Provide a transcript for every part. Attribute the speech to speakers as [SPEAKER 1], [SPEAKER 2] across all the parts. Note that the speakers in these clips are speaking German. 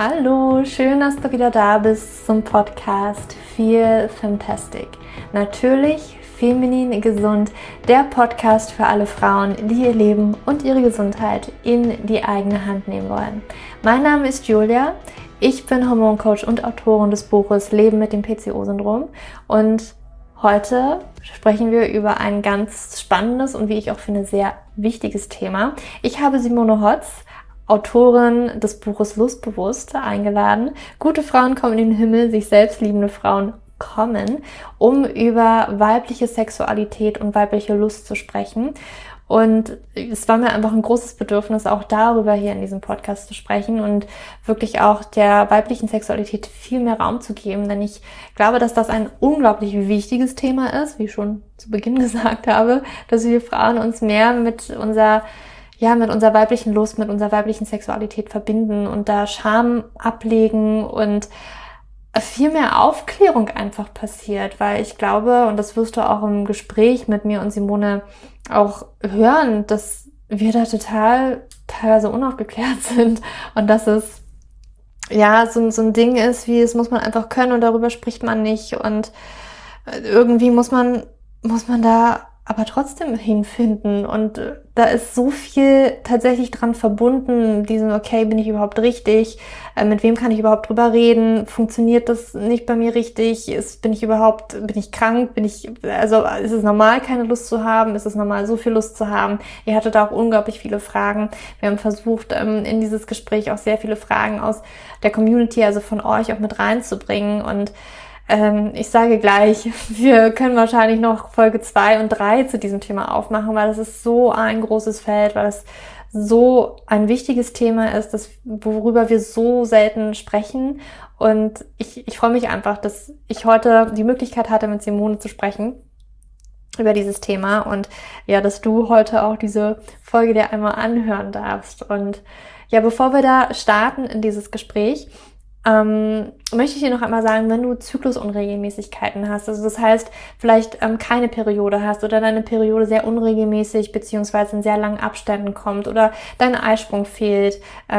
[SPEAKER 1] Hallo, schön, dass du wieder da bist zum Podcast Feel Fantastic. Natürlich feminin gesund, der Podcast für alle Frauen, die ihr Leben und ihre Gesundheit in die eigene Hand nehmen wollen. Mein Name ist Julia, ich bin Hormoncoach und Autorin des Buches Leben mit dem PCO-Syndrom und heute sprechen wir über ein ganz spannendes und wie ich auch finde sehr wichtiges Thema. Ich habe Simone Hotz, Autorin des Buches Lustbewusst, eingeladen. Gute Frauen kommen in den Himmel, sich selbst liebende Frauen kommen, um über weibliche Sexualität und weibliche Lust zu sprechen. Und es war mir einfach ein großes Bedürfnis, auch darüber hier in diesem Podcast zu sprechen und wirklich auch der weiblichen Sexualität viel mehr Raum zu geben, denn ich glaube, dass das ein unglaublich wichtiges Thema ist, wie ich schon zu Beginn gesagt habe, dass wir Frauen uns mehr mit unserer weiblichen Lust, mit unserer weiblichen Sexualität verbinden und da Scham ablegen und viel mehr Aufklärung einfach passiert, weil ich glaube, und das wirst du auch im Gespräch mit mir und Simone auch hören, dass wir da total teilweise unaufgeklärt sind und dass es ja so ein Ding ist, wie es muss man einfach können und darüber spricht man nicht und irgendwie muss man da aber trotzdem hinfinden und da ist so viel tatsächlich dran verbunden, okay, bin ich überhaupt richtig, mit wem kann ich überhaupt drüber reden, funktioniert das nicht bei mir richtig, bin ich krank, ist es normal, keine Lust zu haben, ist es normal, so viel Lust zu haben? Ihr hattet auch unglaublich viele Fragen, wir haben versucht, in dieses Gespräch auch sehr viele Fragen aus der Community, also von euch auch mit reinzubringen und ich sage gleich, wir können wahrscheinlich noch Folge 2 und 3 zu diesem Thema aufmachen, weil das ist so ein großes Feld, weil es so ein wichtiges Thema ist, worüber wir so selten sprechen. Und ich freue mich einfach, dass ich heute die Möglichkeit hatte, mit Simone zu sprechen über dieses Thema und ja, dass du heute auch diese Folge dir einmal anhören darfst. Und ja, bevor wir da starten in dieses Gespräch, möchte ich dir noch einmal sagen, wenn du Zyklusunregelmäßigkeiten hast, also das heißt, vielleicht keine Periode hast oder deine Periode sehr unregelmäßig beziehungsweise in sehr langen Abständen kommt oder dein Eisprung fehlt,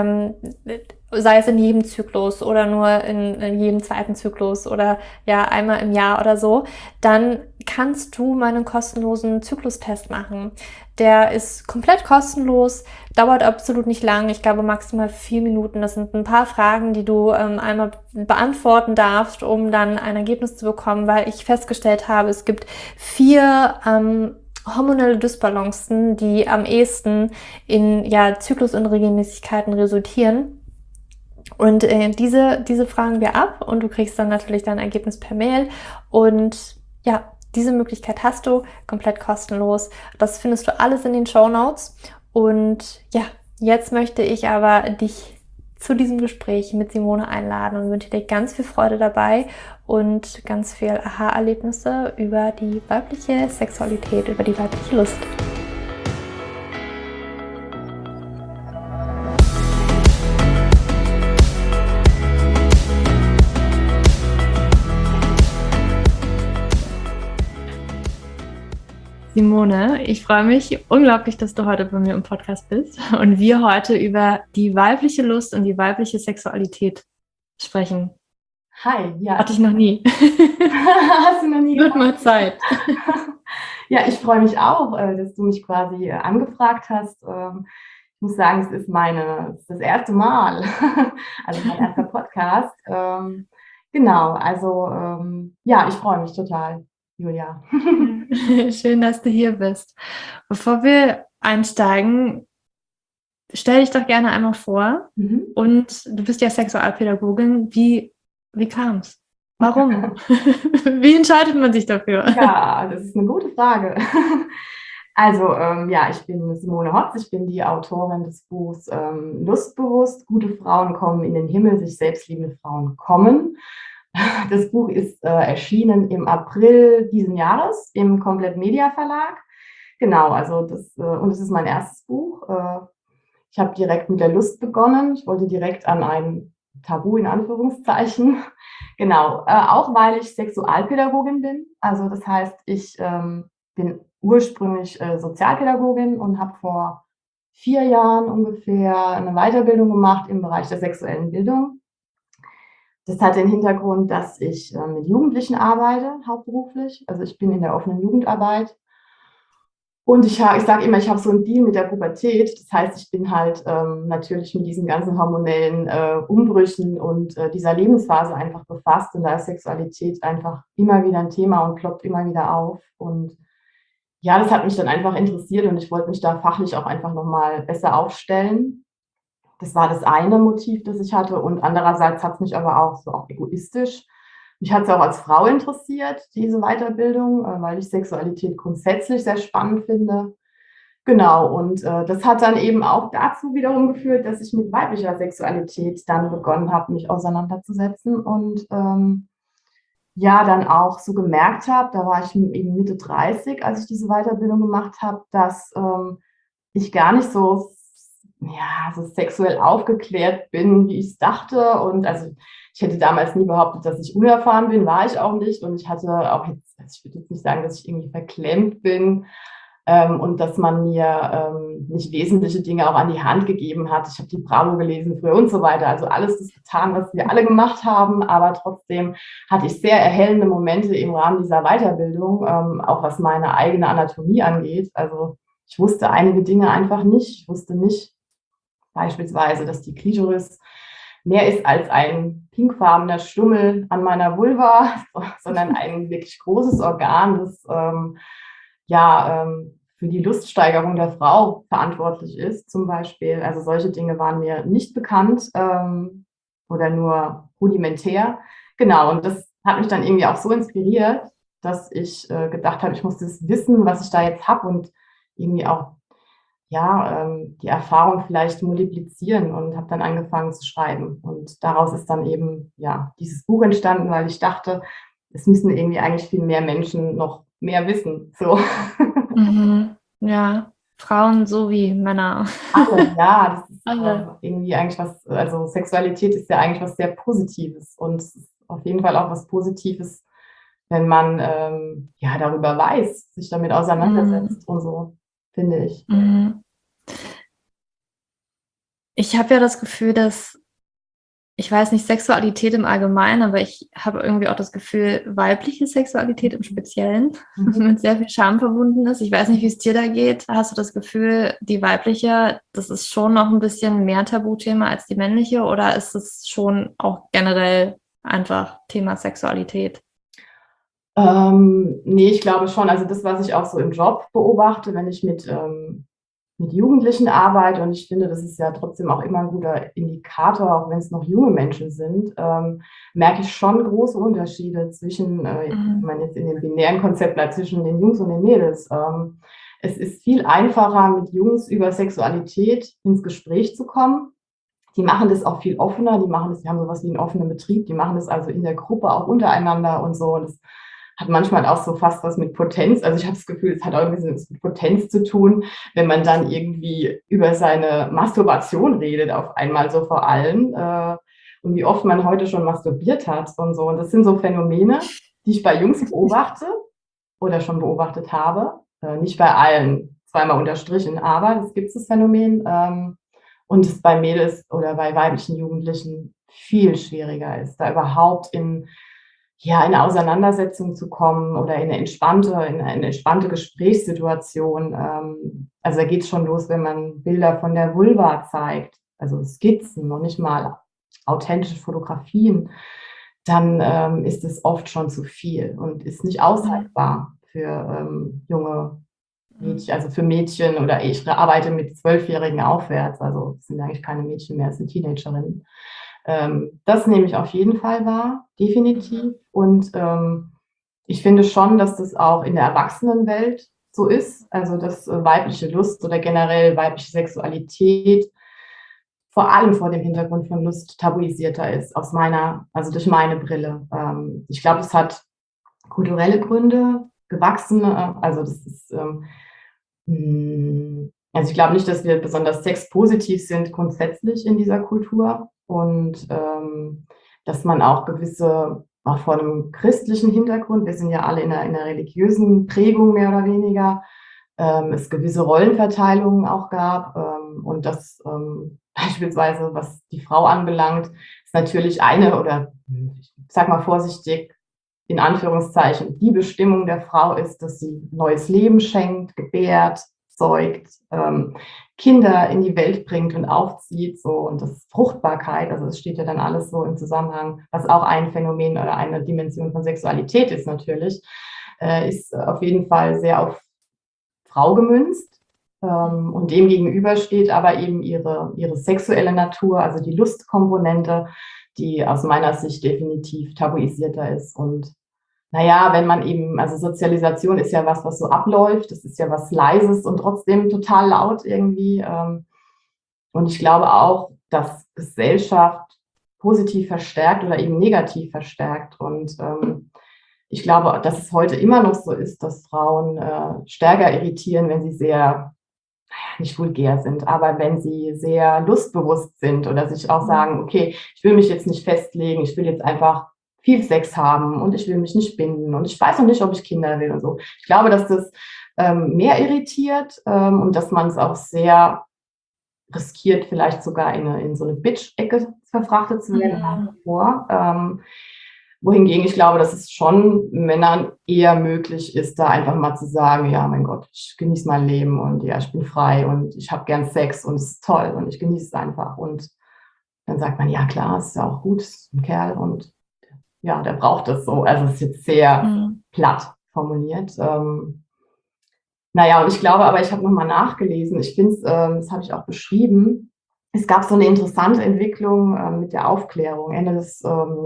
[SPEAKER 1] sei es in jedem Zyklus oder nur in jedem zweiten Zyklus oder ja einmal im Jahr oder so, dann kannst du meinen kostenlosen Zyklustest machen. Der ist komplett kostenlos, dauert absolut nicht lang, ich glaube maximal 4 Minuten. Das sind ein paar Fragen, die du einmal beantworten darfst, um dann ein Ergebnis zu bekommen, weil ich festgestellt habe, es gibt 4 hormonelle Dysbalancen, die am ehesten in Zyklusunregelmäßigkeiten resultieren. Und diese fragen wir ab und du kriegst dann natürlich dein Ergebnis per Mail und ja, diese Möglichkeit hast du, komplett kostenlos. Das findest du alles in den Shownotes. Und ja, jetzt möchte ich aber dich zu diesem Gespräch mit Simone einladen und wünsche dir ganz viel Freude dabei und ganz viel Aha-Erlebnisse über die weibliche Sexualität, über die weibliche Lust. Simone, ich freue mich unglaublich, dass du heute bei mir im Podcast bist und wir heute über die weibliche Lust und die weibliche Sexualität sprechen.
[SPEAKER 2] Hi, ja.
[SPEAKER 1] Hatte ich noch nie.
[SPEAKER 2] Hast du noch nie?
[SPEAKER 1] Wird mal Zeit.
[SPEAKER 2] Ja, ich freue mich auch, dass du mich quasi angefragt hast. Ich muss sagen, es ist das erste Mal, also mein erster Podcast. Genau, also ja, ich freue mich total, Julia.
[SPEAKER 1] Schön, dass du hier bist. Bevor wir einsteigen, stell dich doch gerne einmal vor. Und du bist ja Sexualpädagogin. Wie kam es? Warum? Wie entscheidet man sich dafür?
[SPEAKER 2] Ja, das ist eine gute Frage. Also, ja, ich bin Simone Hotz, ich bin die Autorin des Buchs Lustbewusst, gute Frauen kommen in den Himmel, sich selbstliebende Frauen kommen. Das Buch ist erschienen im April diesen Jahres im Komplett Media Verlag. Genau, also und es ist mein erstes Buch. Ich habe direkt mit der Lust begonnen. Ich wollte direkt an ein Tabu in Anführungszeichen. Genau, auch weil ich Sexualpädagogin bin. Also das heißt, ich bin ursprünglich Sozialpädagogin und habe vor 4 Jahren ungefähr eine Weiterbildung gemacht im Bereich der sexuellen Bildung. Das hat den Hintergrund, dass ich mit Jugendlichen arbeite, hauptberuflich. Also ich bin in der offenen Jugendarbeit. Und ich sage immer, ich habe so einen Deal mit der Pubertät. Das heißt, ich bin halt natürlich mit diesen ganzen hormonellen Umbrüchen und dieser Lebensphase einfach befasst. Und da ist Sexualität einfach immer wieder ein Thema und ploppt immer wieder auf. Und ja, das hat mich dann einfach interessiert und ich wollte mich da fachlich auch einfach nochmal besser aufstellen. Das war das eine Motiv, das ich hatte. Und andererseits hat es mich aber auch so auch egoistisch. Mich hat es auch als Frau interessiert, diese Weiterbildung, weil ich Sexualität grundsätzlich sehr spannend finde. Genau, und das hat dann eben auch dazu wiederum geführt, dass ich mit weiblicher Sexualität dann begonnen habe, mich auseinanderzusetzen und ja, dann auch so gemerkt habe, da war ich eben Mitte 30, als ich diese Weiterbildung gemacht habe, dass ich gar nicht so, ja, so sexuell aufgeklärt bin, wie ich es dachte. Und also ich hätte damals nie behauptet, dass ich unerfahren bin, war ich auch nicht. Und ich hatte auch jetzt, also ich würde jetzt nicht sagen, dass ich irgendwie verklemmt bin, und dass man mir nicht wesentliche Dinge auch an die Hand gegeben hat. Ich habe die Bravo gelesen früher und so weiter. Also alles das getan, was wir alle gemacht haben. Aber trotzdem hatte ich sehr erhellende Momente im Rahmen dieser Weiterbildung, auch was meine eigene Anatomie angeht. Also ich wusste einige Dinge einfach nicht. Ich wusste nicht beispielsweise, dass die Klitoris mehr ist als ein pinkfarbener Stummel an meiner Vulva, sondern ein wirklich großes Organ, das für die Luststeigerung der Frau verantwortlich ist, zum Beispiel. Also solche Dinge waren mir nicht bekannt oder nur rudimentär. Genau, und das hat mich dann irgendwie auch so inspiriert, dass ich gedacht habe, ich muss das Wissen, was ich da jetzt habe und irgendwie auch die Erfahrung vielleicht multiplizieren und habe dann angefangen zu schreiben. Und daraus ist dann eben dieses Buch entstanden, weil ich dachte, es müssen irgendwie eigentlich viel mehr Menschen noch mehr wissen. So.
[SPEAKER 1] Mhm. Ja, Frauen sowie Männer.
[SPEAKER 2] Alle, ja, das ist
[SPEAKER 1] Alle.
[SPEAKER 2] irgendwie eigentlich was, also Sexualität ist ja eigentlich was sehr Positives und es ist auf jeden Fall auch was Positives, wenn man darüber weiß, sich damit
[SPEAKER 1] Mhm.
[SPEAKER 2] auseinandersetzt und so, finde ich.
[SPEAKER 1] Mhm. Ich habe ja das Gefühl, dass, ich weiß nicht, Sexualität im Allgemeinen, aber ich habe irgendwie auch das Gefühl, weibliche Sexualität im Speziellen
[SPEAKER 2] Mhm.
[SPEAKER 1] mit sehr viel Scham verbunden ist. Ich weiß nicht, wie es dir da geht. Hast du das Gefühl, die weibliche, das ist schon noch ein bisschen mehr Tabuthema als die männliche oder ist es schon auch generell einfach Thema Sexualität?
[SPEAKER 2] Nee, ich glaube schon. Also das, was ich auch so im Job beobachte, wenn ich mit Jugendlichen arbeite, und ich finde, das ist ja trotzdem auch immer ein guter Indikator, auch wenn es noch junge Menschen sind, merke ich schon große Unterschiede zwischen, wenn
[SPEAKER 1] Mhm.
[SPEAKER 2] man jetzt in dem binären Konzept bleibt, zwischen den Jungs und den Mädels. Es ist viel einfacher, mit Jungs über Sexualität ins Gespräch zu kommen. Die machen das auch viel offener, die haben sowas wie einen offenen Betrieb, die machen das also in der Gruppe auch untereinander und so. Und das hat manchmal auch so fast was mit Potenz. Also ich habe das Gefühl, es hat auch ein bisschen was mit Potenz zu tun, wenn man dann irgendwie über seine Masturbation redet, auf einmal so vor allen. Und wie oft man heute schon masturbiert hat und so. Und das sind so Phänomene, die ich bei Jungs beobachte oder schon beobachtet habe. Nicht bei allen, zweimal unterstrichen, aber das gibt es, das Phänomen. Und es bei Mädels oder bei weiblichen Jugendlichen viel schwieriger ist, da überhaupt in eine Auseinandersetzung zu kommen oder in eine entspannte Gesprächssituation. Also da geht es schon los, wenn man Bilder von der Vulva zeigt, also Skizzen, noch nicht mal authentische Fotografien, dann ist es oft schon zu viel und ist nicht
[SPEAKER 1] Mhm.
[SPEAKER 2] aushaltbar für junge
[SPEAKER 1] Mhm.
[SPEAKER 2] Mädchen, also für Mädchen, oder ich arbeite mit 12-Jährigen aufwärts, also es sind eigentlich keine Mädchen mehr, es sind Teenagerinnen. Das nehme ich auf jeden Fall wahr,
[SPEAKER 1] Mhm.
[SPEAKER 2] definitiv. Und ich finde schon, dass das auch in der Erwachsenenwelt so ist, also dass weibliche Lust oder generell weibliche Sexualität vor allem vor dem Hintergrund von Lust tabuisierter ist, also durch meine Brille. Ich glaube, es hat kulturelle Gründe, gewachsene, also das ist also ich glaube nicht, dass wir besonders sexpositiv sind grundsätzlich in dieser Kultur und dass man auch auch vor einem christlichen Hintergrund, wir sind ja alle in einer religiösen Prägung mehr oder weniger, es gewisse Rollenverteilungen auch gab und dass beispielsweise, was die Frau anbelangt, es natürlich eine oder ich sag mal vorsichtig, in Anführungszeichen, die Bestimmung der Frau ist, dass sie neues Leben schenkt, gebärt, zeugt, Kinder in die Welt bringt und aufzieht, so, und das Fruchtbarkeit, also es steht ja dann alles so im Zusammenhang, was auch ein Phänomen oder eine Dimension von Sexualität ist natürlich, ist auf jeden Fall sehr auf Frau gemünzt. Und dem gegenüber steht aber eben ihre sexuelle Natur, also die Lustkomponente, die aus meiner Sicht definitiv tabuisierter ist. Und naja, wenn man eben, also Sozialisation ist ja was so abläuft, das ist ja was Leises und trotzdem total laut irgendwie. Und ich glaube auch, dass Gesellschaft positiv verstärkt oder eben negativ verstärkt. Und ich glaube, dass es heute immer noch so ist, dass Frauen stärker irritieren, wenn sie sehr, nicht vulgär sind, aber wenn sie sehr lustbewusst sind oder sich auch sagen, okay, ich will mich jetzt nicht festlegen, ich will jetzt einfach viel Sex haben und ich will mich nicht binden und ich weiß noch nicht, ob ich Kinder will und so. Ich glaube, dass das mehr irritiert und dass man es auch sehr riskiert, vielleicht sogar in so eine Bitch-Ecke verfrachtet zu werden nach wie vor. Wohingegen ich glaube, dass es schon Männern eher möglich ist, da einfach mal zu sagen, ja, mein Gott, ich genieße mein Leben und ja, ich bin frei und ich habe gern Sex und es ist toll und ich genieße es einfach. Und dann sagt man, ja klar, es ist ja auch gut, es ist ein Kerl und ja, der braucht das so. Also es ist jetzt sehr platt formuliert. Naja, und ich glaube aber, ich habe nochmal nachgelesen, ich finde es, das habe ich auch beschrieben, es gab so eine interessante Entwicklung mit der Aufklärung Ende des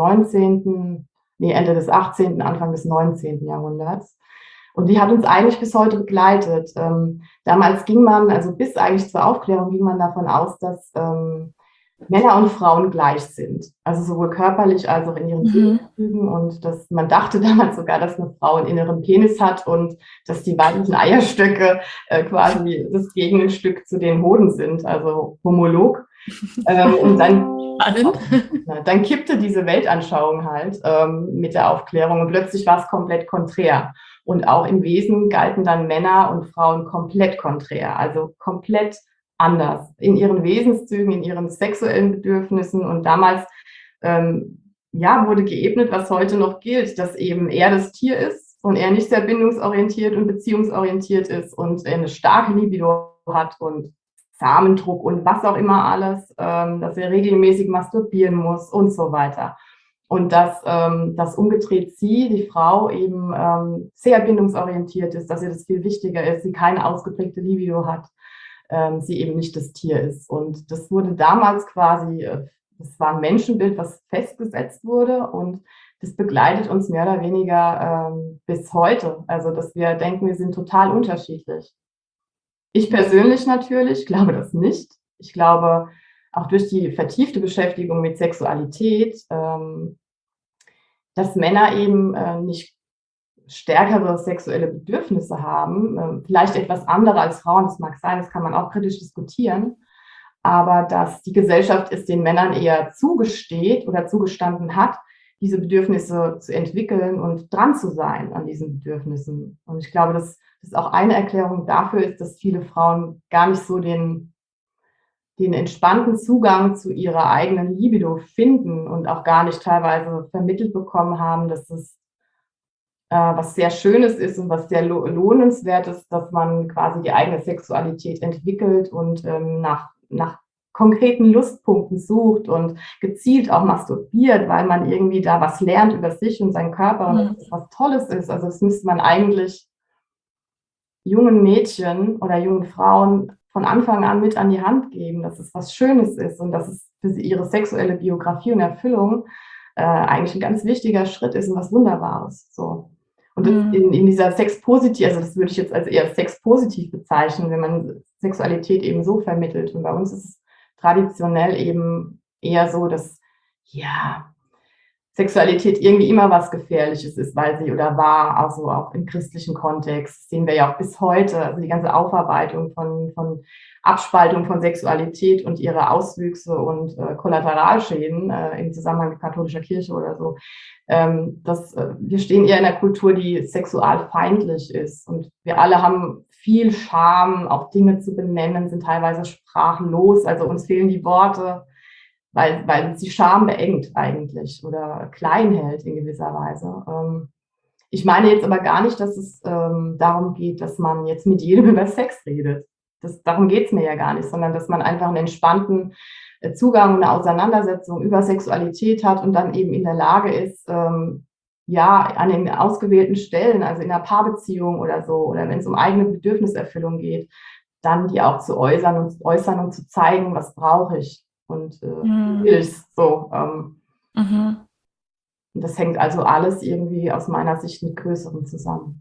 [SPEAKER 2] 18., Anfang des 19. Jahrhunderts. Und die hat uns eigentlich bis heute begleitet. Damals ging man, also bis eigentlich zur Aufklärung, ging man davon aus, dass Männer und Frauen gleich sind. Also sowohl körperlich als auch in ihren Sinneszügen. Und dass man dachte damals sogar, dass eine Frau einen inneren Penis hat und dass die weiblichen Eierstöcke quasi das Gegenstück zu den Hoden sind, also homolog. Und dann kippte diese Weltanschauung halt mit der Aufklärung und plötzlich war es komplett konträr. Und auch im Wesen galten dann Männer und Frauen komplett konträr, also komplett anders in ihren Wesenszügen, in ihren sexuellen Bedürfnissen. Und damals wurde geebnet, was heute noch gilt, dass eben er das Tier ist und er nicht sehr bindungsorientiert und beziehungsorientiert ist und er eine starke Libido hat und Samendruck und was auch immer alles, dass er regelmäßig masturbieren muss und so weiter. Und dass umgedreht sie, die Frau, eben sehr bindungsorientiert ist, dass ihr das viel wichtiger ist, sie keine ausgeprägte Libido hat, sie eben nicht das Tier ist. Und das wurde damals quasi, das war ein Menschenbild, was festgesetzt wurde und das begleitet uns mehr oder weniger bis heute. Also, dass wir denken, wir sind total unterschiedlich. Ich persönlich natürlich glaube das nicht. Ich glaube, auch durch die vertiefte Beschäftigung mit Sexualität, dass Männer eben nicht stärkere sexuelle Bedürfnisse haben, vielleicht etwas andere als Frauen, das mag sein, das kann man auch kritisch diskutieren, aber dass die Gesellschaft es den Männern eher zugesteht oder zugestanden hat, diese Bedürfnisse zu entwickeln und dran zu sein an diesen Bedürfnissen. Und ich glaube, dass das auch eine Erklärung dafür ist, dass viele Frauen gar nicht so den entspannten Zugang zu ihrer eigenen Libido finden und auch gar nicht teilweise vermittelt bekommen haben, dass es was sehr Schönes ist und was sehr lohnenswert ist, dass man quasi die eigene Sexualität entwickelt und nach konkreten Lustpunkten sucht und gezielt auch masturbiert, weil man irgendwie da was lernt über sich und seinen Körper und dass das was Tolles ist. Also das müsste man eigentlich jungen Mädchen oder jungen Frauen von Anfang an mit an die Hand geben, dass es was Schönes ist und dass es für sie ihre sexuelle Biografie und Erfüllung eigentlich ein ganz wichtiger Schritt ist und was Wunderbares. So. Und in dieser Sexpositiv, also das würde ich jetzt als eher sexpositiv bezeichnen, wenn man Sexualität eben so vermittelt. Und bei uns ist es traditionell eben eher so, dass ja Sexualität irgendwie immer was Gefährliches ist, weil sie oder war, also auch im christlichen Kontext, sehen wir ja auch bis heute, also die ganze Aufarbeitung von Abspaltung von Sexualität und ihre Auswüchse und Kollateralschäden im Zusammenhang mit katholischer Kirche oder so. Wir stehen eher in einer Kultur, die sexualfeindlich ist und wir alle haben viel Scham, auch Dinge zu benennen, sind teilweise sprachlos, also uns fehlen die Worte. weil sie Scham beengt eigentlich oder klein hält in gewisser Weise. Ich meine jetzt aber gar nicht, dass es darum geht, dass man jetzt mit jedem über Sex redet. Darum geht es mir ja gar nicht, sondern dass man einfach einen entspannten Zugang und eine Auseinandersetzung über Sexualität hat und dann eben in der Lage ist, ja, an den ausgewählten Stellen, also in einer Paarbeziehung oder so, oder wenn es um eigene Bedürfniserfüllung geht, dann die auch zu äußern und zu zeigen, was brauche ich und wie will ich es so.
[SPEAKER 1] Mhm.
[SPEAKER 2] Und das hängt also alles irgendwie aus meiner Sicht mit Größerem zusammen.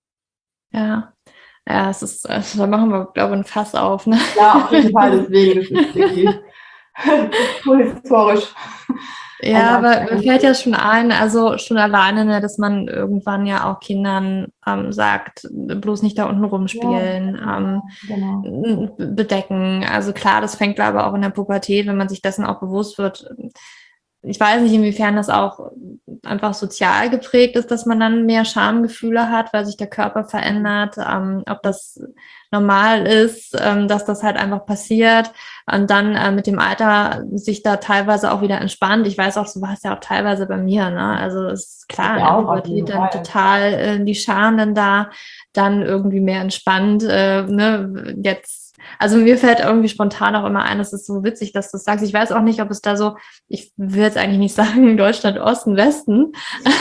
[SPEAKER 1] Ja. Ja, es ist, also da machen wir, glaube ich, ein Fass auf, ne?
[SPEAKER 2] Ja, auf jeden Fall, deswegen, das ist wirklich kulturhistorisch.
[SPEAKER 1] Ja, aber mir fällt ja schon ein, also schon alleine, ne, dass man irgendwann ja auch Kindern sagt, bloß nicht da unten rumspielen,
[SPEAKER 2] Genau.
[SPEAKER 1] bedecken. Also klar, das fängt, glaube ich, auch in der Pubertät, wenn man sich dessen auch bewusst wird. Ich weiß nicht, inwiefern das auch einfach sozial geprägt ist, dass man dann mehr Schamgefühle hat, weil sich der Körper verändert, ob das normal ist, dass das halt einfach passiert und dann mit dem Alter sich da teilweise auch wieder entspannt. Ich weiß auch, so war es ja auch teilweise bei mir, ne? Also es ist klar, in der Pubertät dann total die Scham dann da, dann irgendwie mehr entspannt, ne? Jetzt, also mir fällt irgendwie spontan auch immer ein, es ist so witzig, dass du es sagst. Ich weiß auch nicht, ob es da so, ich will jetzt eigentlich nicht sagen Deutschland, Osten, Westen,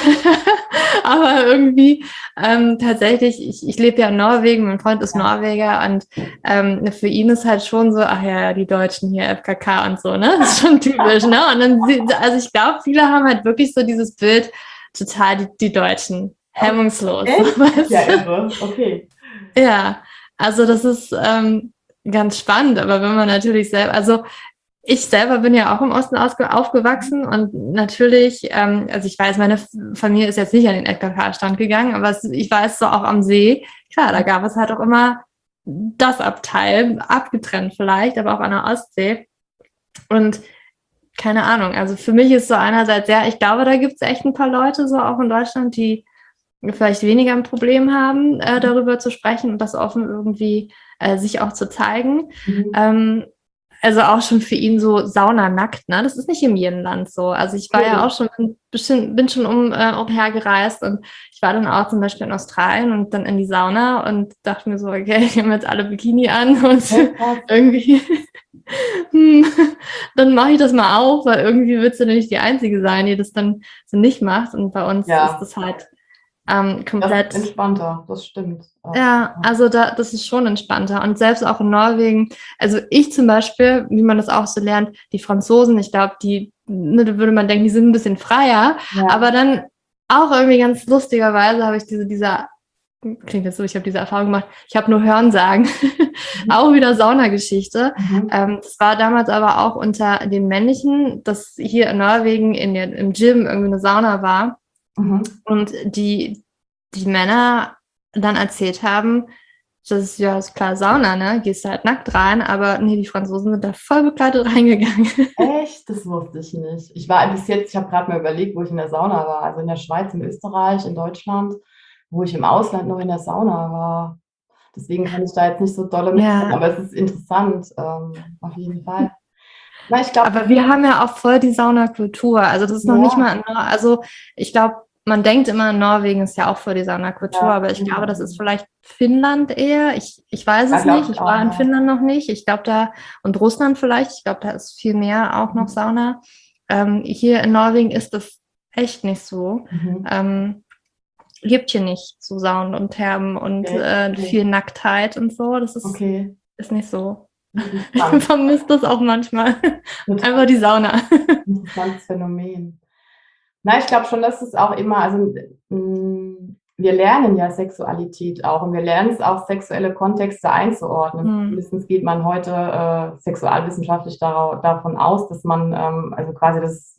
[SPEAKER 1] aber irgendwie tatsächlich, ich lebe ja in Norwegen, mein Freund ist Norweger und für ihn ist halt schon so, ach ja, die Deutschen hier, FKK und so, ne, das ist schon typisch, ne, und dann, also ich glaube, viele haben halt wirklich so dieses Bild, total die Deutschen, hemmungslos.
[SPEAKER 2] Ja, irre, okay.
[SPEAKER 1] Ja, also das ist ganz spannend, aber wenn man natürlich selber, also ich selber bin ja auch im Osten aufgewachsen und natürlich, also ich weiß, meine Familie ist jetzt nicht an den FKK-Stand gegangen, aber ich weiß so auch am See, klar, da gab es halt auch immer das Abteil, abgetrennt vielleicht, aber auch an der Ostsee und keine Ahnung, also für mich ist so einerseits, ja, ich glaube, da gibt es echt ein paar Leute so auch in Deutschland, die vielleicht weniger ein Problem haben, darüber zu sprechen und das offen irgendwie sich auch zu zeigen. Also auch schon für ihn so saunanackt, ne? Das ist nicht in jedem Land so. Also ich war ja auch schon bin schon umher gereist und ich war dann auch zum Beispiel in Australien und dann in die Sauna und dachte mir so, okay, ich habe jetzt alle Bikini an und irgendwie dann mache ich das mal auch, weil irgendwie willst du nicht die Einzige sein, die das dann so nicht macht und bei uns ist das halt komplett
[SPEAKER 2] das ist entspannter, das stimmt.
[SPEAKER 1] Ja, also das ist schon entspannter. Und selbst auch in Norwegen, also ich zum Beispiel, wie man das auch so lernt, die Franzosen, ich glaube, da würde man denken, die sind ein bisschen freier, aber dann auch irgendwie ganz lustigerweise habe ich klingt jetzt so, ich habe diese Erfahrung gemacht, ich habe nur Hörensagen, auch wieder Saunageschichte. Das war damals aber auch unter den Männlichen, dass hier in Norwegen im Gym irgendwie eine Sauna war und die Männer dann erzählt haben, das ist ja ist klar Sauna, ne? Gehst du halt nackt rein, aber nee, die Franzosen sind da voll bekleidet reingegangen.
[SPEAKER 2] Echt? Das wusste ich nicht. Ich habe gerade mal überlegt, wo ich in der Sauna war. Also in der Schweiz, in Österreich, in Deutschland, wo ich im Ausland noch in der Sauna war. Deswegen kann ich da jetzt nicht so dolle mitreden, aber es ist interessant, auf jeden Fall. Na, ich glaub,
[SPEAKER 1] aber wir haben ja auch voll die Saunakultur. Also das ist noch nicht mal, also ich glaube, man denkt immer, Norwegen ist ja auch voll die Saunakultur, aber ich glaube, das ist vielleicht Finnland eher. Ich weiß es nicht. Ich war in Finnland noch nicht. Ich glaube und Russland vielleicht. Ich glaube, da ist viel mehr auch noch Sauna. Hier in Norwegen ist das echt nicht so. Gibt hier nicht so Saunen und Thermen und viel Nacktheit und so. Das ist nicht so. Ich vermisse das auch manchmal. Einfach die Sauna.
[SPEAKER 2] Interessantes Phänomen. Na, ich glaube schon, dass es auch immer, also wir lernen ja Sexualität auch und wir lernen es auch, sexuelle Kontexte einzuordnen. Mindestens geht man heute sexualwissenschaftlich davon aus, dass man, also quasi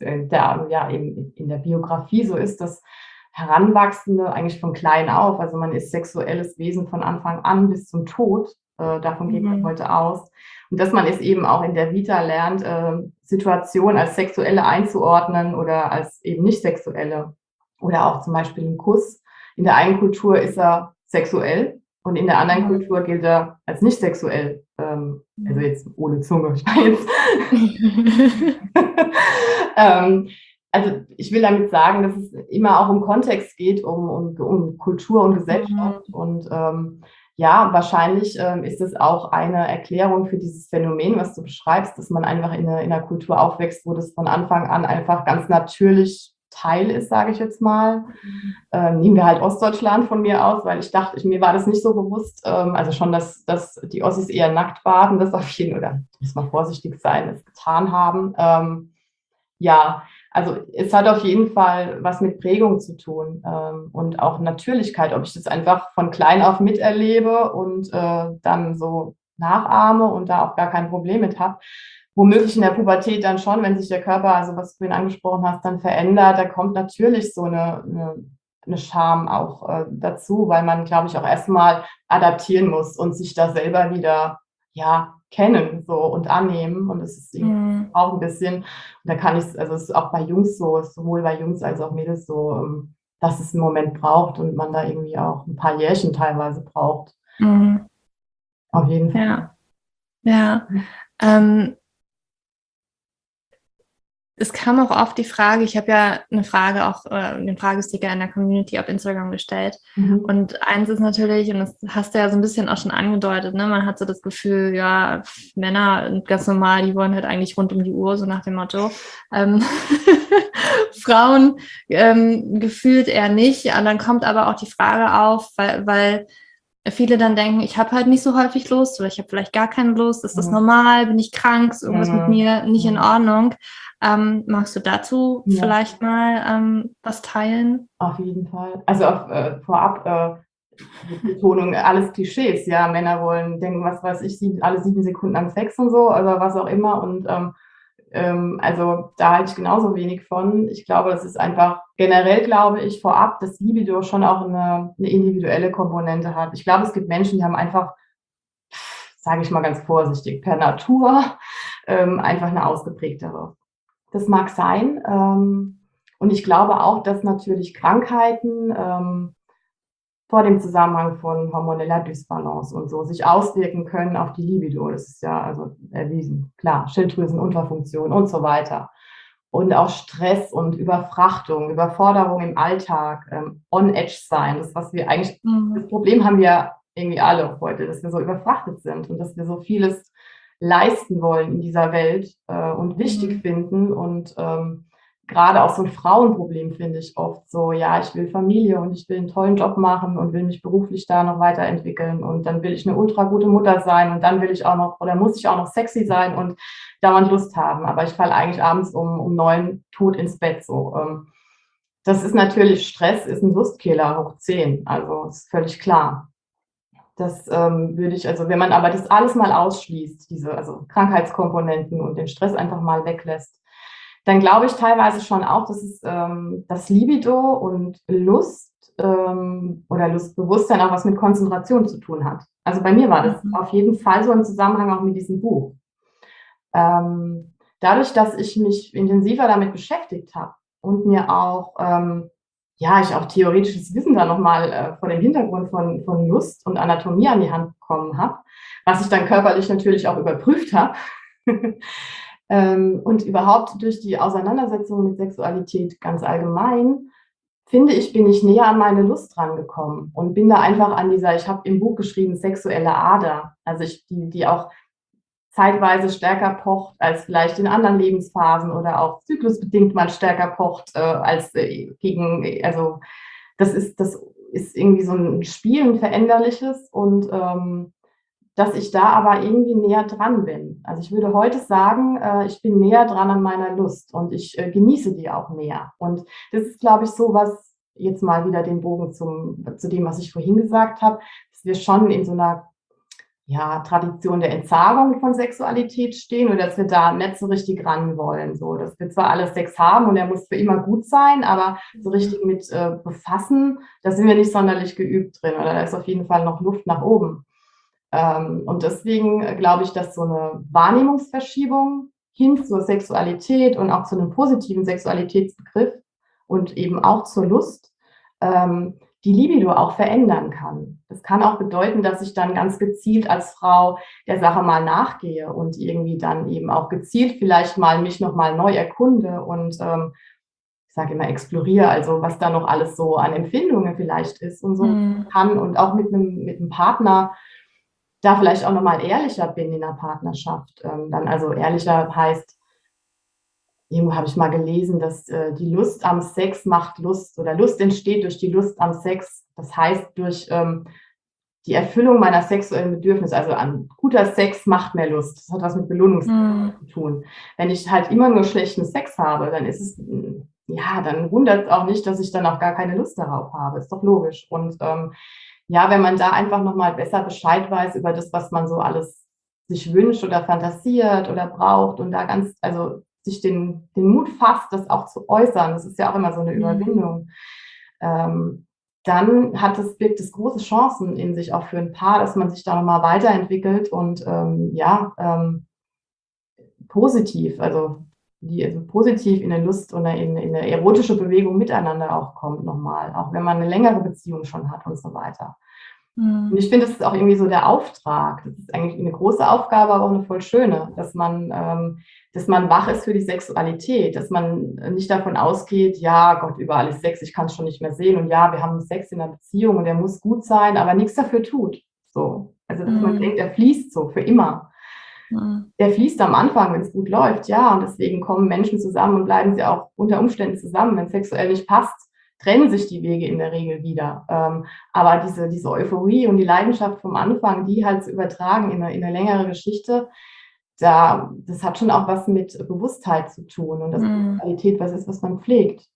[SPEAKER 2] eben in der Biografie so ist, dass Heranwachsende eigentlich von klein auf, also man ist sexuelles Wesen von Anfang an bis zum Tod, davon geht man heute aus. Und dass man es eben auch in der Vita lernt, Situationen als sexuelle einzuordnen oder als eben nicht sexuelle. Oder auch zum Beispiel ein Kuss. In der einen Kultur ist er sexuell, Und in der anderen Kultur gilt er als nicht sexuell. Also jetzt ohne Zunge. Also ich will damit sagen, dass es immer auch um Kontext geht, um Kultur und Gesellschaft. Und ja, wahrscheinlich ist es auch eine Erklärung für dieses Phänomen, was du beschreibst, dass man einfach in einer Kultur aufwächst, wo das von Anfang an einfach ganz natürlich Teil ist, sage ich jetzt mal. Nehmen wir halt Ostdeutschland von mir aus, weil ich dachte, mir war das nicht so bewusst, also schon, dass die Ossis eher nackt baden, das auf jeden Fall, oder muss man vorsichtig sein, es getan haben. Ja, also es hat auf jeden Fall was mit Prägung zu tun und auch Natürlichkeit, ob ich das einfach von klein auf miterlebe und dann so nachahme und da auch gar kein Problem mit habe. Womöglich in der Pubertät dann schon, wenn sich der Körper, also was du vorhin angesprochen hast, dann verändert, da kommt natürlich so eine Scham auch dazu, weil man, glaube ich, auch erstmal adaptieren muss und sich da selber wieder, ja, kennen so und annehmen. Und es ist auch ein bisschen, und da kann ich, also es ist auch bei Jungs so, sowohl bei Jungs als auch Mädels so, dass es einen Moment braucht und man da irgendwie auch ein paar Jährchen teilweise braucht. Auf jeden Fall.
[SPEAKER 1] Ja. Es kam auch oft die Frage, ich habe ja eine Frage auch, den Fragesticker in der Community auf Instagram gestellt. Und eins ist natürlich, und das hast du ja so ein bisschen auch schon angedeutet, ne, man hat so das Gefühl, ja, Männer ganz normal, die wollen halt eigentlich rund um die Uhr, so nach dem Motto. Frauen gefühlt eher nicht. Und dann kommt aber auch die Frage auf, weil viele dann denken, ich habe halt nicht so häufig Lust oder ich habe vielleicht gar keine Lust, ist das normal, bin ich krank, ist irgendwas mit mir nicht in Ordnung? Magst du dazu vielleicht mal was teilen?
[SPEAKER 2] Auf jeden Fall. Also vorab die Betonung, alles Klischees, ja, Männer wollen denken, was weiß ich, alle 7 Sekunden an Sex und so, also was auch immer und also da halte ich genauso wenig von. Ich glaube, das ist einfach, generell glaube ich vorab, dass Libido schon auch eine individuelle Komponente hat. Ich glaube, es gibt Menschen, die haben einfach, sage ich mal ganz vorsichtig, per Natur einfach eine ausgeprägtere. Das mag sein. Und ich glaube auch, dass natürlich Krankheiten vor dem Zusammenhang von hormoneller Dysbalance und so sich auswirken können auf die Libido. Das ist ja also erwiesen. Klar, Schilddrüsenunterfunktion und so weiter. Und auch Stress und Überfrachtung, Überforderung im Alltag, on edge sein. Das, was wir eigentlich, das Problem haben wir irgendwie alle heute, dass wir so überfrachtet sind und dass wir so vieles leisten wollen in dieser Welt und wichtig finden und gerade auch so ein Frauenproblem finde ich oft so, ja, ich will Familie und ich will einen tollen Job machen und will mich beruflich da noch weiterentwickeln und dann will ich eine ultra gute Mutter sein und dann will ich auch noch oder muss ich auch noch sexy sein und dauernd Lust haben. Aber ich falle eigentlich abends um 9 tot ins Bett so. Das ist natürlich, Stress ist ein Lustkiller hoch 10, also ist völlig klar. Das würde ich, also wenn man aber das alles mal ausschließt, diese also Krankheitskomponenten und den Stress einfach mal weglässt, dann glaube ich teilweise schon auch, dass es das Libido und Lust oder Lustbewusstsein auch was mit Konzentration zu tun hat. Also bei mir war das auf jeden Fall so im Zusammenhang auch mit diesem Buch. Dadurch, dass ich mich intensiver damit beschäftigt habe und mir auch, ja, ich auch theoretisches Wissen da nochmal vor dem Hintergrund von Lust und Anatomie an die Hand bekommen habe, was ich dann körperlich natürlich auch überprüft habe. Und überhaupt durch die Auseinandersetzung mit Sexualität ganz allgemein, finde ich, bin ich näher an meine Lust rangekommen und bin da einfach an dieser, ich habe im Buch geschrieben, sexuelle Ader, also die auch zeitweise stärker pocht als vielleicht in anderen Lebensphasen oder auch zyklusbedingt mal stärker pocht als also das ist irgendwie so ein Spiel, ein veränderliches und dass ich da aber irgendwie näher dran bin. Also ich würde heute sagen, ich bin näher dran an meiner Lust und ich genieße die auch mehr. Und das ist, glaube ich, so was, jetzt mal wieder den Bogen zu dem, was ich vorhin gesagt habe, dass wir schon in so einer Tradition der Entsagung von Sexualität stehen oder dass wir da nicht so richtig ran wollen. So, dass wir zwar alles Sex haben und er muss für immer gut sein, aber so richtig mit befassen, da sind wir nicht sonderlich geübt drin oder da ist auf jeden Fall noch Luft nach oben. Und deswegen glaube ich, dass so eine Wahrnehmungsverschiebung hin zur Sexualität und auch zu einem positiven Sexualitätsbegriff und eben auch zur Lust, die Libido auch verändern kann. Das kann auch bedeuten, dass ich dann ganz gezielt als Frau der Sache mal nachgehe und irgendwie dann eben auch gezielt vielleicht mal mich nochmal neu erkunde und ich sage immer exploriere, also was da noch alles so an Empfindungen vielleicht ist und so kann und auch mit einem Partner da vielleicht auch nochmal ehrlicher bin in der Partnerschaft. Dann also ehrlicher heißt, irgendwo habe ich mal gelesen, dass die Lust am Sex macht Lust oder Lust entsteht durch die Lust am Sex. Das heißt, durch die Erfüllung meiner sexuellen Bedürfnisse, also an guter Sex macht mehr Lust. Das hat was mit Belohnungssex zu tun. Wenn ich halt immer nur schlechten Sex habe, dann ist es, ja, dann wundert es auch nicht, dass ich dann auch gar keine Lust darauf habe. Ist doch logisch. Und ja, wenn man da einfach nochmal besser Bescheid weiß über das, was man so alles sich wünscht oder fantasiert oder braucht und da ganz, also sich den Mut fasst, das auch zu äußern, das ist ja auch immer so eine Überwindung, dann birgt es große Chancen in sich auch für ein Paar, dass man sich da nochmal weiterentwickelt und positiv, also positiv in eine Lust oder in eine erotische Bewegung miteinander auch kommt nochmal, auch wenn man eine längere Beziehung schon hat und so weiter. Und ich finde, das ist auch irgendwie so der Auftrag. Das ist eigentlich eine große Aufgabe, aber auch eine voll schöne, dass man wach ist für die Sexualität, dass man nicht davon ausgeht, ja, Gott, überall ist Sex, ich kann es schon nicht mehr sehen und ja, wir haben Sex in einer Beziehung und der muss gut sein, aber nichts dafür tut. So. Also, dass man denkt, der fließt so für immer. Der fließt am Anfang, wenn es gut läuft, ja, und deswegen kommen Menschen zusammen und bleiben sie auch unter Umständen zusammen. Wenn es sexuell nicht passt, trennen sich die Wege in der Regel wieder. Aber diese Euphorie und die Leidenschaft vom Anfang, die halt zu übertragen in eine längere Geschichte, das hat schon auch was mit Bewusstheit zu tun und dass Sexualität was ist, was man pflegt.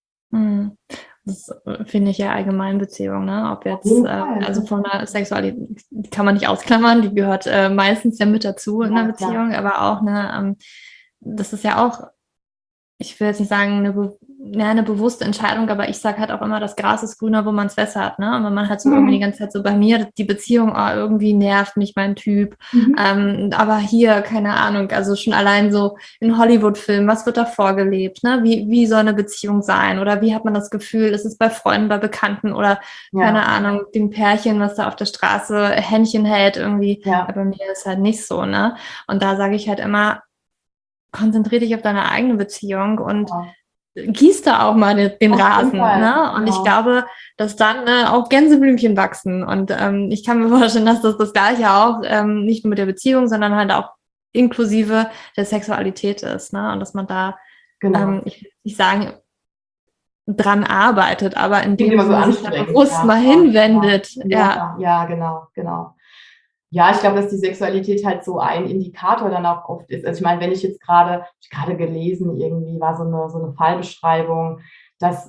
[SPEAKER 1] Das finde ich ja allgemein Beziehung, ne? Ob jetzt, also von der Sexualität die kann man nicht ausklammern, die gehört meistens ja mit dazu in einer Beziehung, aber auch das ist ja auch, ich will jetzt nicht sagen, eine bewusste Entscheidung, aber ich sage halt auch immer, das Gras ist grüner, wo man es besser hat, ne? Und wenn man halt so irgendwie die ganze Zeit so bei mir, die Beziehung, irgendwie nervt mich mein Typ, aber hier, keine Ahnung, also schon allein so in Hollywood-Filmen, was wird da vorgelebt, ne? Wie soll eine Beziehung sein? Oder wie hat man das Gefühl, ist es bei Freunden, bei Bekannten oder, keine Ahnung, dem Pärchen, was da auf der Straße Händchen hält irgendwie, bei mir ist halt nicht so, ne? Und da sage ich halt immer, konzentriere dich auf deine eigene Beziehung und gieß da auch mal den Rasen. Ne? Und ich glaube, dass dann auch Gänseblümchen wachsen. Und ich kann mir vorstellen, dass das Gleiche auch nicht nur mit der Beziehung, sondern halt auch inklusive der Sexualität ist. Ne? Und dass man da, ich will nicht sagen, dran arbeitet, aber indem man sich da bewusst mal hinwendet.
[SPEAKER 2] Ja, genau. Ja, ich glaube, dass die Sexualität halt so ein Indikator dann auch oft ist. Also ich meine, wenn ich jetzt gerade gelesen, irgendwie war so eine Fallbeschreibung, dass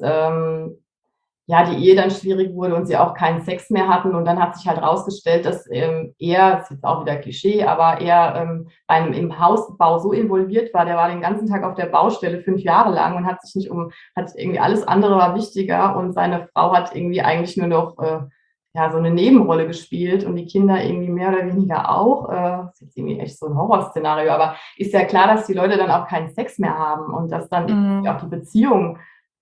[SPEAKER 2] die Ehe dann schwierig wurde und sie auch keinen Sex mehr hatten. Und dann hat sich halt rausgestellt, dass er, das ist jetzt auch wieder Klischee, aber er im Hausbau so involviert war, der war den ganzen Tag auf der Baustelle 5 Jahre lang und hat irgendwie alles andere war wichtiger und seine Frau hat irgendwie eigentlich nur noch so eine Nebenrolle gespielt und die Kinder irgendwie mehr oder weniger auch. Das ist jetzt irgendwie echt so ein Horrorszenario, aber ist ja klar, dass die Leute dann auch keinen Sex mehr haben und dass dann irgendwie auch die Beziehung,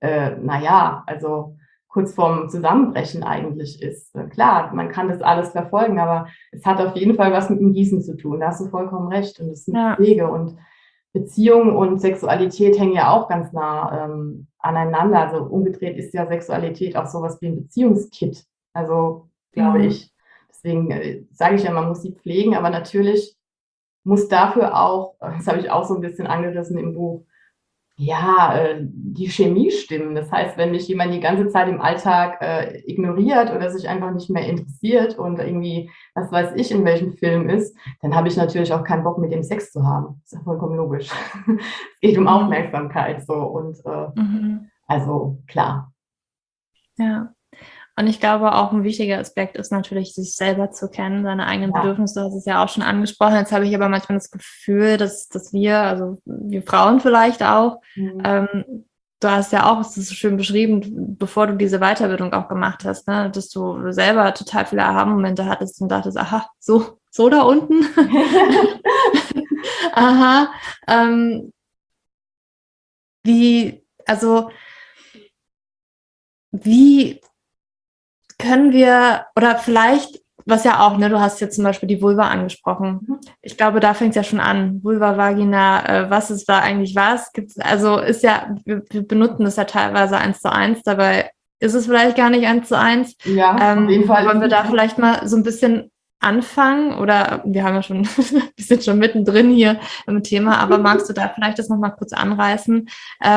[SPEAKER 2] also kurz vorm Zusammenbrechen eigentlich ist. Klar, man kann das alles verfolgen, aber es hat auf jeden Fall was mit dem Gießen zu tun. Da hast du vollkommen recht und das sind Wege und Beziehung und Sexualität hängen ja auch ganz nah aneinander. Also umgedreht ist ja Sexualität auch sowas wie ein Beziehungskit. Also glaube ich. Deswegen sage ich ja, man muss sie pflegen, aber natürlich muss dafür auch, das habe ich auch so ein bisschen angerissen im Buch, die Chemie stimmen. Das heißt, wenn mich jemand die ganze Zeit im Alltag ignoriert oder sich einfach nicht mehr interessiert und irgendwie, was weiß ich, in welchem Film ist, dann habe ich natürlich auch keinen Bock, mit dem Sex zu haben. Das ist ja vollkommen logisch. Es geht um Aufmerksamkeit so und also klar.
[SPEAKER 1] Ja. Und ich glaube, auch ein wichtiger Aspekt ist natürlich, sich selber zu kennen, seine eigenen Bedürfnisse. Du hast es ja auch schon angesprochen. Jetzt habe ich aber manchmal das Gefühl, dass wir, also wir Frauen vielleicht auch, du hast ja auch, es ist so schön beschrieben, bevor du diese Weiterbildung auch gemacht hast, ne, dass du selber total viele Aha-Momente hattest und dachtest, aha, so da unten. Aha. Wie können wir, oder vielleicht, was ja auch, ne, du hast jetzt zum Beispiel die Vulva angesprochen. Ich glaube, da fängt es ja schon an. Vulva, Vagina, was ist da eigentlich was? Gibt's, also ist ja, wir benutzen das ja teilweise 1:1, dabei ist es vielleicht gar nicht 1:1.
[SPEAKER 2] Ja, auf jeden Fall.
[SPEAKER 1] Wollen wir da vielleicht mal so ein bisschen anfangen? Oder wir haben ja schon, wir sind schon mittendrin hier im Thema, aber magst du da vielleicht das nochmal kurz anreißen?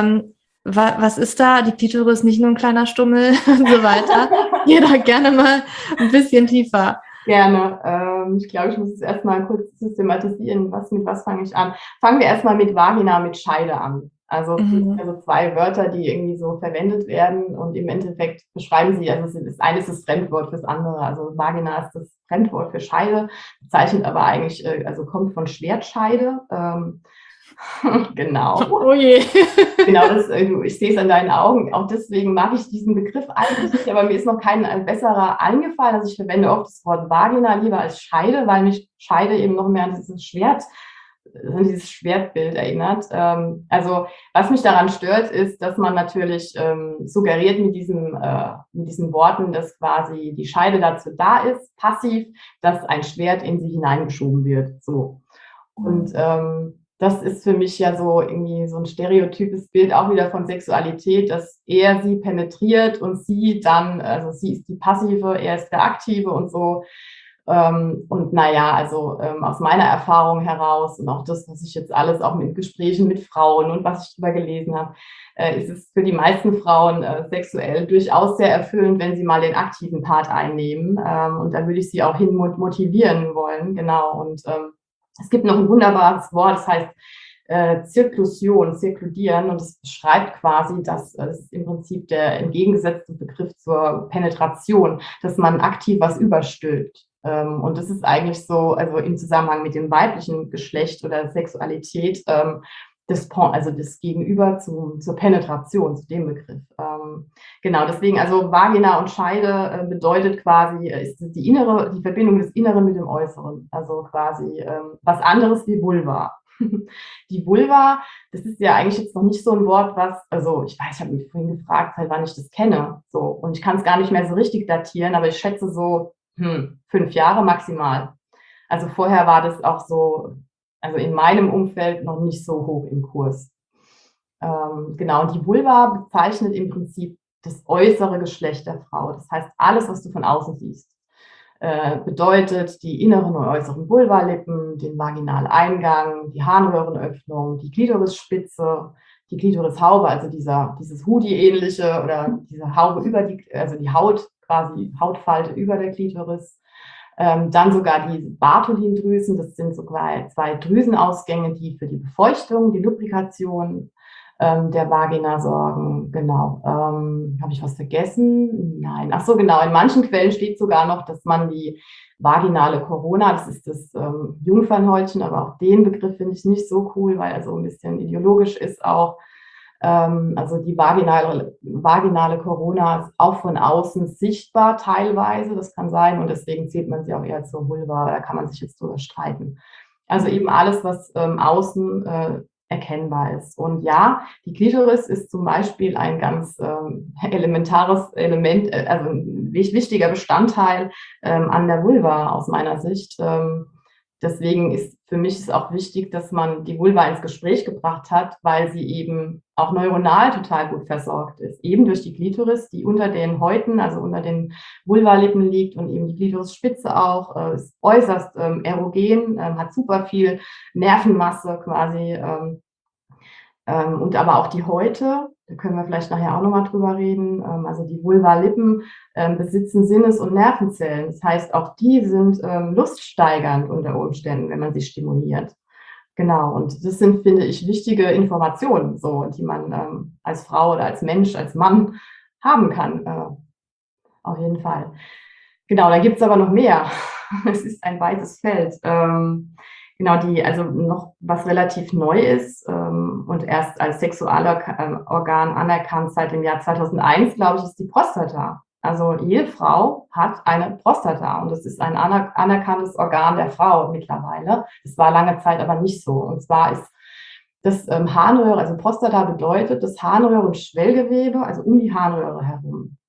[SPEAKER 1] Was ist da? Die Klitoris nicht nur ein kleiner Stummel und so weiter. Jeder gerne mal ein bisschen tiefer.
[SPEAKER 2] Gerne. Ich glaube, ich muss es erstmal kurz systematisieren. Mit was fange ich an? Fangen wir erstmal mit Vagina, mit Scheide an. Also es sind also zwei Wörter, die irgendwie so verwendet werden und im Endeffekt beschreiben sie, also das eine ist das Fremdwort fürs andere. Also Vagina ist das Fremdwort für Scheide, bezeichnet aber eigentlich, also kommt von Schwertscheide. Genau.
[SPEAKER 1] Oh je.
[SPEAKER 2] Genau, ich sehe es an deinen Augen. Auch deswegen mag ich diesen Begriff eigentlich nicht, aber mir ist noch kein besserer eingefallen. Also ich verwende oft das Wort Vagina lieber als Scheide, weil mich Scheide eben noch mehr an dieses Schwertbild erinnert. Also was mich daran stört, ist, dass man natürlich suggeriert mit diesen Worten, dass quasi die Scheide dazu da ist, passiv, dass ein Schwert in sie hineingeschoben wird. So. Und das ist für mich ja so irgendwie so ein stereotypes Bild auch wieder von Sexualität, dass er sie penetriert und sie dann, also sie ist die Passive, er ist der Aktive und so. Und naja, also aus meiner Erfahrung heraus und auch das, was ich jetzt alles auch mit Gesprächen mit Frauen und was ich darüber gelesen habe, ist es für die meisten Frauen sexuell durchaus sehr erfüllend, wenn sie mal den aktiven Part einnehmen. Und da würde ich sie auch hin motivieren wollen, genau. Und es gibt noch ein wunderbares Wort, das heißt zirkludieren, und es beschreibt quasi, dass es ist im Prinzip der entgegengesetzte Begriff zur Penetration, dass man aktiv was überstülpt. Und das ist eigentlich so, also im Zusammenhang mit dem weiblichen Geschlecht oder Sexualität, das Gegenüber zur Penetration, zu dem Begriff. Genau, deswegen, also Vagina und Scheide bedeutet quasi, ist die Verbindung des Inneren mit dem Äußeren. Also quasi was anderes wie Vulva. Die Vulva, das ist ja eigentlich jetzt noch nicht so ein Wort, also ich weiß, ich habe mich vorhin gefragt, seit wann ich das kenne. So, und ich kann es gar nicht mehr so richtig datieren, aber ich schätze so 5 Jahre maximal. Also vorher war das auch so, also in meinem Umfeld noch nicht so hoch im Kurs. Genau, und die Vulva bezeichnet im Prinzip das äußere Geschlecht der Frau. Das heißt, alles, was du von außen siehst, bedeutet die inneren und äußeren Vulvalippen, den Vaginaleingang, die Harnröhrenöffnung, die Klitorisspitze, die Klitorishaube, also dieses Hoodie-ähnliche oder diese Haube also die Haut, quasi Hautfalte über der Klitoris. Dann sogar die Bartholindrüsen, das sind sogar 2 Drüsenausgänge, die für die Befeuchtung, die Lubrikation der Vagina sorgen. Genau. Habe ich was vergessen? Nein. Ach so, genau. In manchen Quellen steht sogar noch, dass man die vaginale Corona, das ist das Jungfernhäutchen, aber auch den Begriff finde ich nicht so cool, weil er so ein bisschen ideologisch ist auch. Also die vaginale Corona ist auch von außen sichtbar teilweise, das kann sein, und deswegen zählt man sie auch eher zur Vulva, da kann man sich jetzt drüber streiten. Also eben alles, was außen erkennbar ist. Und ja, die Klitoris ist zum Beispiel ein ganz elementares Element, also ein wichtiger Bestandteil an der Vulva aus meiner Sicht. Deswegen ist für mich es auch wichtig, dass man die Vulva ins Gespräch gebracht hat, weil sie eben auch neuronal total gut versorgt ist. Eben durch die Klitoris, die unter den Häuten, also unter den Vulvalippen liegt, und eben die Klitorisspitze auch, ist äußerst erogen, hat super viel Nervenmasse quasi. Und aber auch die Häute, da können wir vielleicht nachher auch nochmal drüber reden. Also die Vulvalippen besitzen Sinnes- und Nervenzellen. Das heißt, auch die sind luststeigernd unter Umständen, wenn man sie stimuliert. Genau, und das sind, finde ich, wichtige Informationen, so, die man als Frau oder als Mensch, als Mann haben kann. Auf jeden Fall. Genau, da gibt es aber noch mehr. Es ist ein weites Feld. Genau, also noch was relativ neu ist und erst als Sexualorgan anerkannt seit dem Jahr 2001, glaube ich, ist die Prostata. Also jede Frau hat eine Prostata, und das ist ein anerkanntes Organ der Frau mittlerweile. Das war lange Zeit aber nicht so. Und zwar ist das Harnröhre, also Prostata bedeutet das Harnröhre- und Schwellgewebe, also um die Harnröhre herum.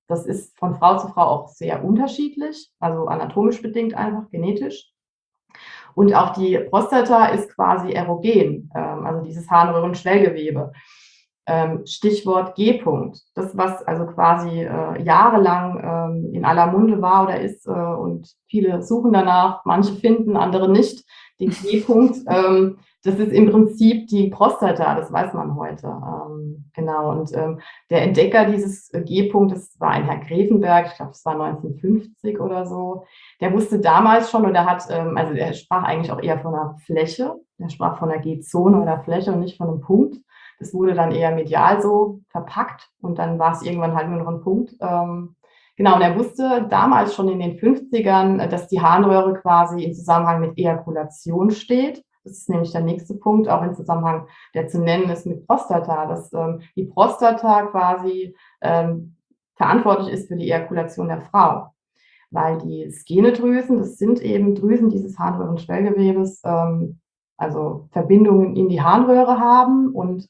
[SPEAKER 2] Das ist von Frau zu Frau auch sehr unterschiedlich, also anatomisch bedingt einfach, genetisch. Und auch die Prostata ist quasi erogen, also dieses Harnröhrenschwellgewebe. Stichwort G-Punkt. Das, was also quasi jahrelang in aller Munde war oder ist und viele suchen danach, manche finden, andere nicht. Den G-Punkt, das ist im Prinzip die Prostata, das weiß man heute. Genau, und der Entdecker dieses G-Punktes war ein Herr Grevenberg, ich glaube, das war 1950 oder so. Der wusste damals schon, oder hat, also er sprach eigentlich auch eher von einer Fläche, er sprach von einer G-Zone oder Fläche und nicht von einem Punkt. Das wurde dann eher medial so verpackt und dann war es irgendwann halt nur noch ein Punkt. Genau, und er wusste damals schon in den 50ern, dass die Harnröhre quasi im Zusammenhang mit Ejakulation steht. Das ist nämlich der nächste Punkt, auch im Zusammenhang, der zu nennen ist mit Prostata, dass die Prostata quasi verantwortlich ist für die Ejakulation der Frau. Weil die Skenedrüsen, das sind eben Drüsen dieses Harnröhrenschwellgewebes, also Verbindungen in die Harnröhre haben und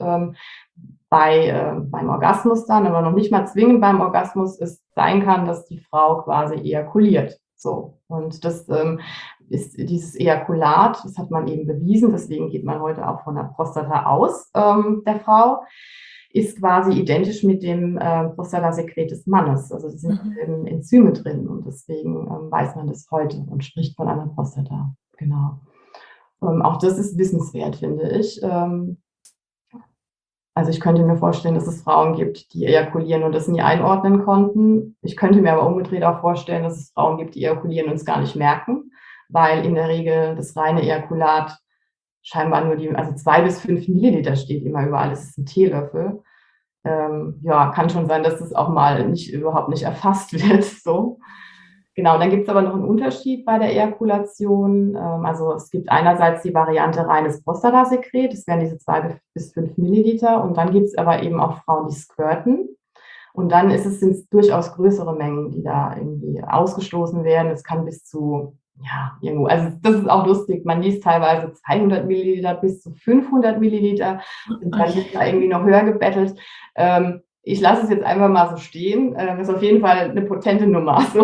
[SPEAKER 2] beim Orgasmus dann, aber noch nicht mal zwingend beim Orgasmus, es sein kann, dass die Frau quasi ejakuliert. So. Und das ist dieses Ejakulat, das hat man eben bewiesen, deswegen geht man heute auch von der Prostata aus, der Frau, ist quasi identisch mit dem Prostatasekret des Mannes. Also da sind Enzyme drin und deswegen weiß man das heute und spricht von einer Prostata. Genau. Auch das ist wissenswert, finde ich. Also ich könnte mir vorstellen, dass es Frauen gibt, die ejakulieren und das nie einordnen konnten. Ich könnte mir aber umgedreht auch vorstellen, dass es Frauen gibt, die ejakulieren und es gar nicht merken, weil in der Regel das reine Ejakulat scheinbar nur also 2 bis 5 Milliliter steht immer überall. Das ist ein Teelöffel. Ja, kann schon sein, dass das auch mal überhaupt nicht erfasst wird. So. Genau, dann gibt es aber noch einen Unterschied bei der Ejakulation. Also es gibt einerseits die Variante reines Prostatasekret, das wären diese 2 bis 5 Milliliter. Und dann gibt es aber eben auch Frauen, die squirten. Und dann sind es durchaus größere Mengen, die da irgendwie ausgestoßen werden. Es kann bis zu, ja, irgendwo, also das ist auch lustig. Man liest teilweise 200 Milliliter bis zu 500 Milliliter. Und dann wird da irgendwie noch höher gebettelt. Ich lasse es jetzt einfach mal so stehen. Das ist auf jeden Fall eine potente Nummer. So.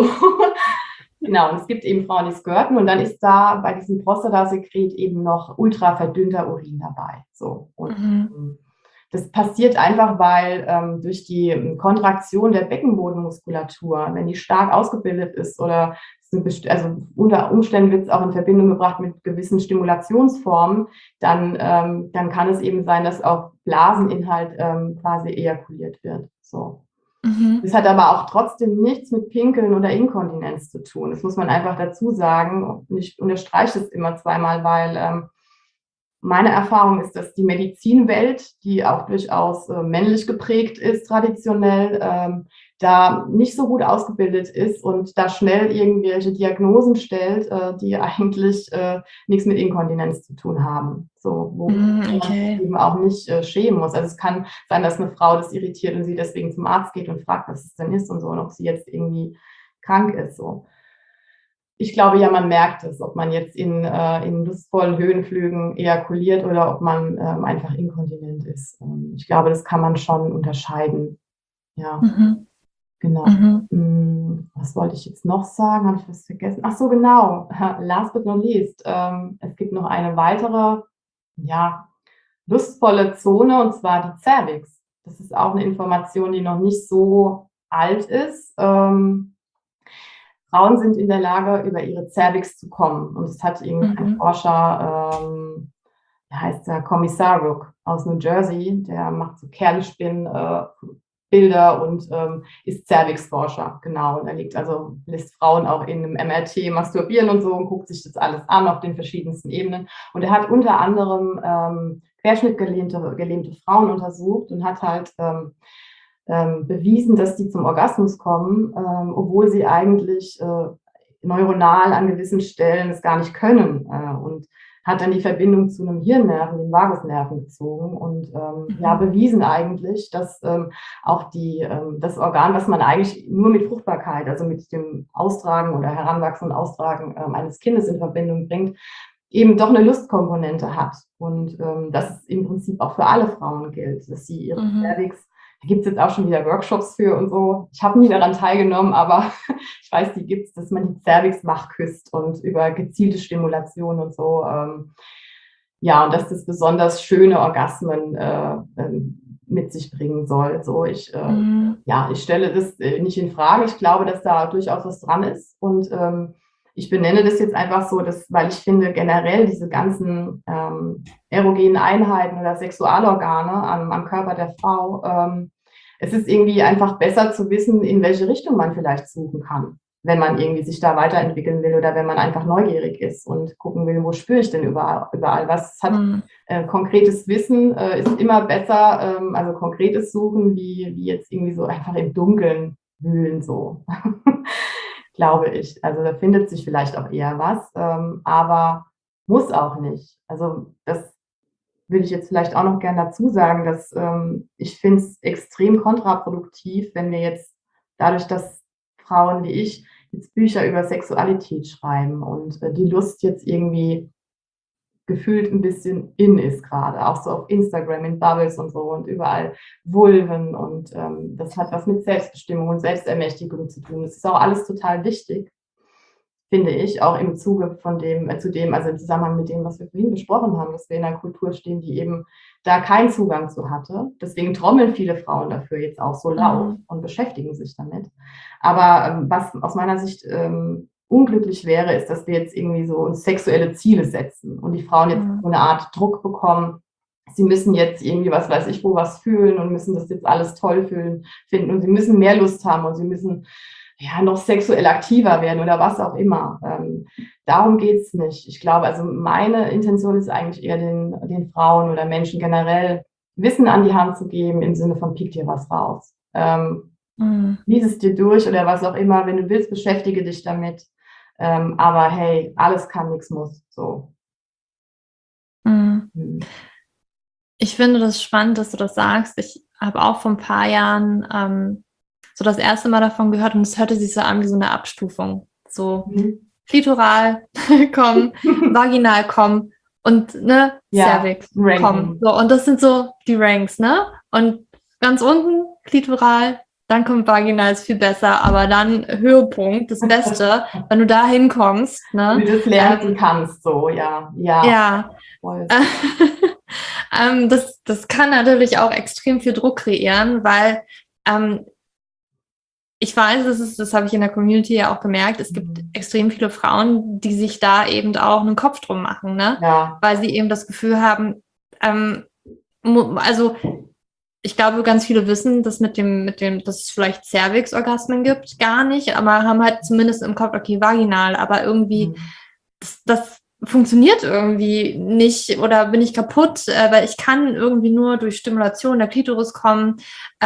[SPEAKER 2] Genau, und es gibt eben Frauen, die squirten und dann ist da bei diesem Prostatasekret eben noch ultra verdünnter Urin dabei. So. Und das passiert einfach, weil durch die Kontraktion der Beckenbodenmuskulatur, wenn die stark ausgebildet ist oder also unter Umständen wird es auch in Verbindung gebracht mit gewissen Stimulationsformen, dann kann es eben sein, dass auch Blaseninhalt quasi ejakuliert wird. So. Das hat aber auch trotzdem nichts mit Pinkeln oder Inkontinenz zu tun. Das muss man einfach dazu sagen. Und ich unterstreiche es immer zweimal, weil meine Erfahrung ist, dass die Medizinwelt, die auch durchaus männlich geprägt ist, traditionell, da nicht so gut ausgebildet ist und da schnell irgendwelche Diagnosen stellt, die eigentlich nichts mit Inkontinenz zu tun haben. So, wo man sich eben auch nicht schämen muss. Also es kann sein, dass eine Frau das irritiert und sie deswegen zum Arzt geht und fragt, was es denn ist und so und ob sie jetzt irgendwie krank ist. So. Ich glaube ja, man merkt es, ob man jetzt in lustvollen Höhenflügen ejakuliert oder ob man einfach inkontinent ist. Ich glaube, das kann man schon unterscheiden. Ja, genau. Was wollte ich jetzt noch sagen? Habe ich was vergessen? Ach so, genau. Last but not least. Es gibt noch eine weitere, ja, lustvolle Zone und zwar die Cervix. Das ist auch eine Information, die noch nicht so alt ist. Frauen sind in der Lage, über ihre Cervix zu kommen. Und es hat ein Forscher, der heißt der Kommissar Rook aus New Jersey, der macht so Kernspin-Bilder und ist Cervix-Forscher, genau. Und er lässt Frauen auch in einem MRT masturbieren und so und guckt sich das alles an auf den verschiedensten Ebenen. Und er hat unter anderem querschnittgelähmte Frauen untersucht und hat halt bewiesen, dass die zum Orgasmus kommen, obwohl sie eigentlich neuronal an gewissen Stellen es gar nicht können und hat dann die Verbindung zu einem Hirnnerven, den Vagusnerven gezogen und bewiesen eigentlich, dass auch das Organ, was man eigentlich nur mit Fruchtbarkeit, also mit dem Austragen oder Heranwachsen und Austragen eines Kindes in Verbindung bringt, eben doch eine Lustkomponente hat und dass es im Prinzip auch für alle Frauen gilt, dass sie ihre Cervix Da gibt es jetzt auch schon wieder Workshops für und so. Ich habe nie daran teilgenommen, aber ich weiß, die gibt es, dass man die Cervix wach küsst und über gezielte Stimulation und so. Ja, und dass das besonders schöne Orgasmen mit sich bringen soll. So, ja, ich stelle das nicht in Frage. Ich glaube, dass da durchaus was dran ist. Und ich benenne das jetzt einfach so, weil ich finde, generell diese ganzen erogenen Einheiten oder Sexualorgane am Körper der Frau, es ist irgendwie einfach besser zu wissen, in welche Richtung man vielleicht suchen kann, wenn man irgendwie sich da weiterentwickeln will oder wenn man einfach neugierig ist und gucken will, wo spüre ich denn überall was hat. Konkretes Wissen ist immer besser, also konkretes Suchen, wie jetzt irgendwie so einfach im Dunkeln wühlen, so, glaube ich. Also da findet sich vielleicht auch eher was, aber muss auch nicht. Also das würde ich jetzt vielleicht auch noch gerne dazu sagen, dass ich finde es extrem kontraproduktiv, wenn wir jetzt dadurch, dass Frauen wie ich jetzt Bücher über Sexualität schreiben und die Lust jetzt irgendwie gefühlt ein bisschen in ist gerade, auch so auf Instagram, in Bubbles und so und überall Vulven und das hat was mit Selbstbestimmung und Selbstermächtigung zu tun. Das ist auch alles total wichtig, finde ich, auch im Zuge von also im Zusammenhang mit dem, was wir vorhin besprochen haben, dass wir in einer Kultur stehen, die eben da keinen Zugang zu hatte. Deswegen trommeln viele Frauen dafür jetzt auch so laut und beschäftigen sich damit. Aber was aus meiner Sicht unglücklich wäre, ist, dass wir jetzt irgendwie so uns sexuelle Ziele setzen und die Frauen jetzt so eine Art Druck bekommen. Sie müssen jetzt irgendwie, was weiß ich, wo was fühlen und müssen das jetzt alles toll finden und sie müssen mehr Lust haben und sie müssen ja noch sexuell aktiver werden oder was auch immer. Darum geht's nicht. Ich glaube, also meine Intention ist eigentlich eher den Frauen oder Menschen generell Wissen an die Hand zu geben im Sinne von pick dir was raus. Lies es dir durch oder was auch immer. Wenn du willst, beschäftige dich damit. Aber hey, alles kann, nichts muss. So.
[SPEAKER 1] Ich finde das spannend, dass du das sagst. Ich habe auch vor ein paar Jahren so das erste Mal davon gehört und es hörte sich so an wie so eine Abstufung. So klitoral kommen, vaginal kommen und ne, Cervix kommen. So, und das sind so die Ranks, ne? Und ganz unten klitoral, dann kommt vaginal, ist viel besser, aber dann Höhepunkt, das Beste, wenn du da hinkommst, ne?
[SPEAKER 2] Wie du das lernen kannst, so, ja.
[SPEAKER 1] Ja. Das kann natürlich auch extrem viel Druck kreieren, weil ich weiß, das habe ich in der Community ja auch gemerkt, es gibt extrem viele Frauen, die sich da eben auch einen Kopf drum machen, ne?
[SPEAKER 2] Ja.
[SPEAKER 1] Weil sie eben das Gefühl haben, also ich glaube, ganz viele wissen, dass dass es vielleicht Cervix-Orgasmen gibt, gar nicht, aber haben halt zumindest im Kopf, okay, vaginal, aber irgendwie das funktioniert irgendwie nicht oder bin ich kaputt, weil ich kann irgendwie nur durch Stimulation der Klitoris kommen.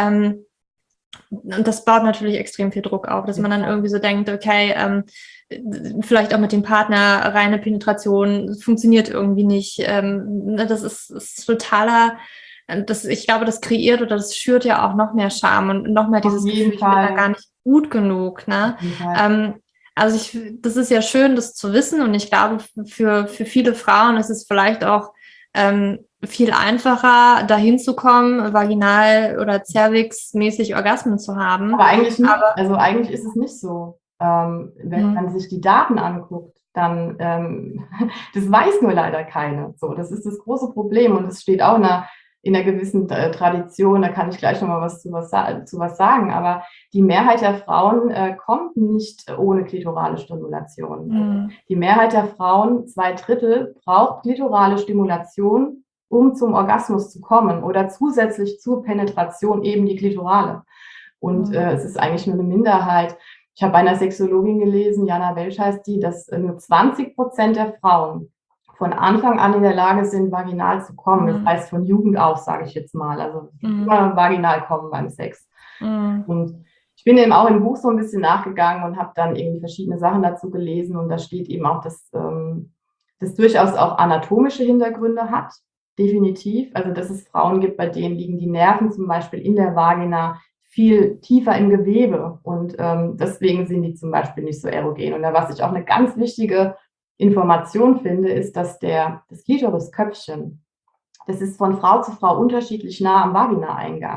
[SPEAKER 1] Und das baut natürlich extrem viel Druck auf, dass man dann irgendwie so denkt, okay, vielleicht auch mit dem Partner reine Penetration funktioniert irgendwie nicht. Das ist totaler, ich glaube, das kreiert oder das schürt ja auch noch mehr Scham und noch mehr dieses Gefühl, ich bin da gar nicht gut genug. Ne? Also das ist ja schön, das zu wissen und ich glaube, für viele Frauen ist es vielleicht auch viel einfacher, dahin zu kommen, vaginal oder cervix-mäßig Orgasmen zu haben.
[SPEAKER 2] Aber eigentlich nicht. Also eigentlich ist es nicht so. Wenn man sich die Daten anguckt, dann, das weiß nur leider keiner. So, das ist das große Problem und es steht auch in einer gewissen Tradition, da kann ich gleich nochmal was zu was sagen, aber die Mehrheit der Frauen kommt nicht ohne klitorale Stimulation. Die Mehrheit der Frauen, 2/3, braucht klitorale Stimulation, um zum Orgasmus zu kommen oder zusätzlich zur Penetration eben die klitorale. Und es ist eigentlich nur eine Minderheit. Ich habe bei einer Sexologin gelesen, Jana Welsch heißt die, dass nur 20% der Frauen von Anfang an in der Lage sind, vaginal zu kommen. Das heißt von Jugend auf, sage ich jetzt mal. Also immer vaginal kommen beim Sex. Und ich bin eben auch im Buch so ein bisschen nachgegangen und habe dann irgendwie verschiedene Sachen dazu gelesen. Und da steht eben auch, dass das durchaus auch anatomische Hintergründe hat. Definitiv. Also dass es Frauen gibt, bei denen liegen die Nerven zum Beispiel in der Vagina viel tiefer im Gewebe. Und deswegen sind die zum Beispiel nicht so erogen. Und da was ich auch eine ganz wichtige Information finde, ist, dass das Klitorisköpfchen, das ist von Frau zu Frau unterschiedlich nah am Vaginaeingang.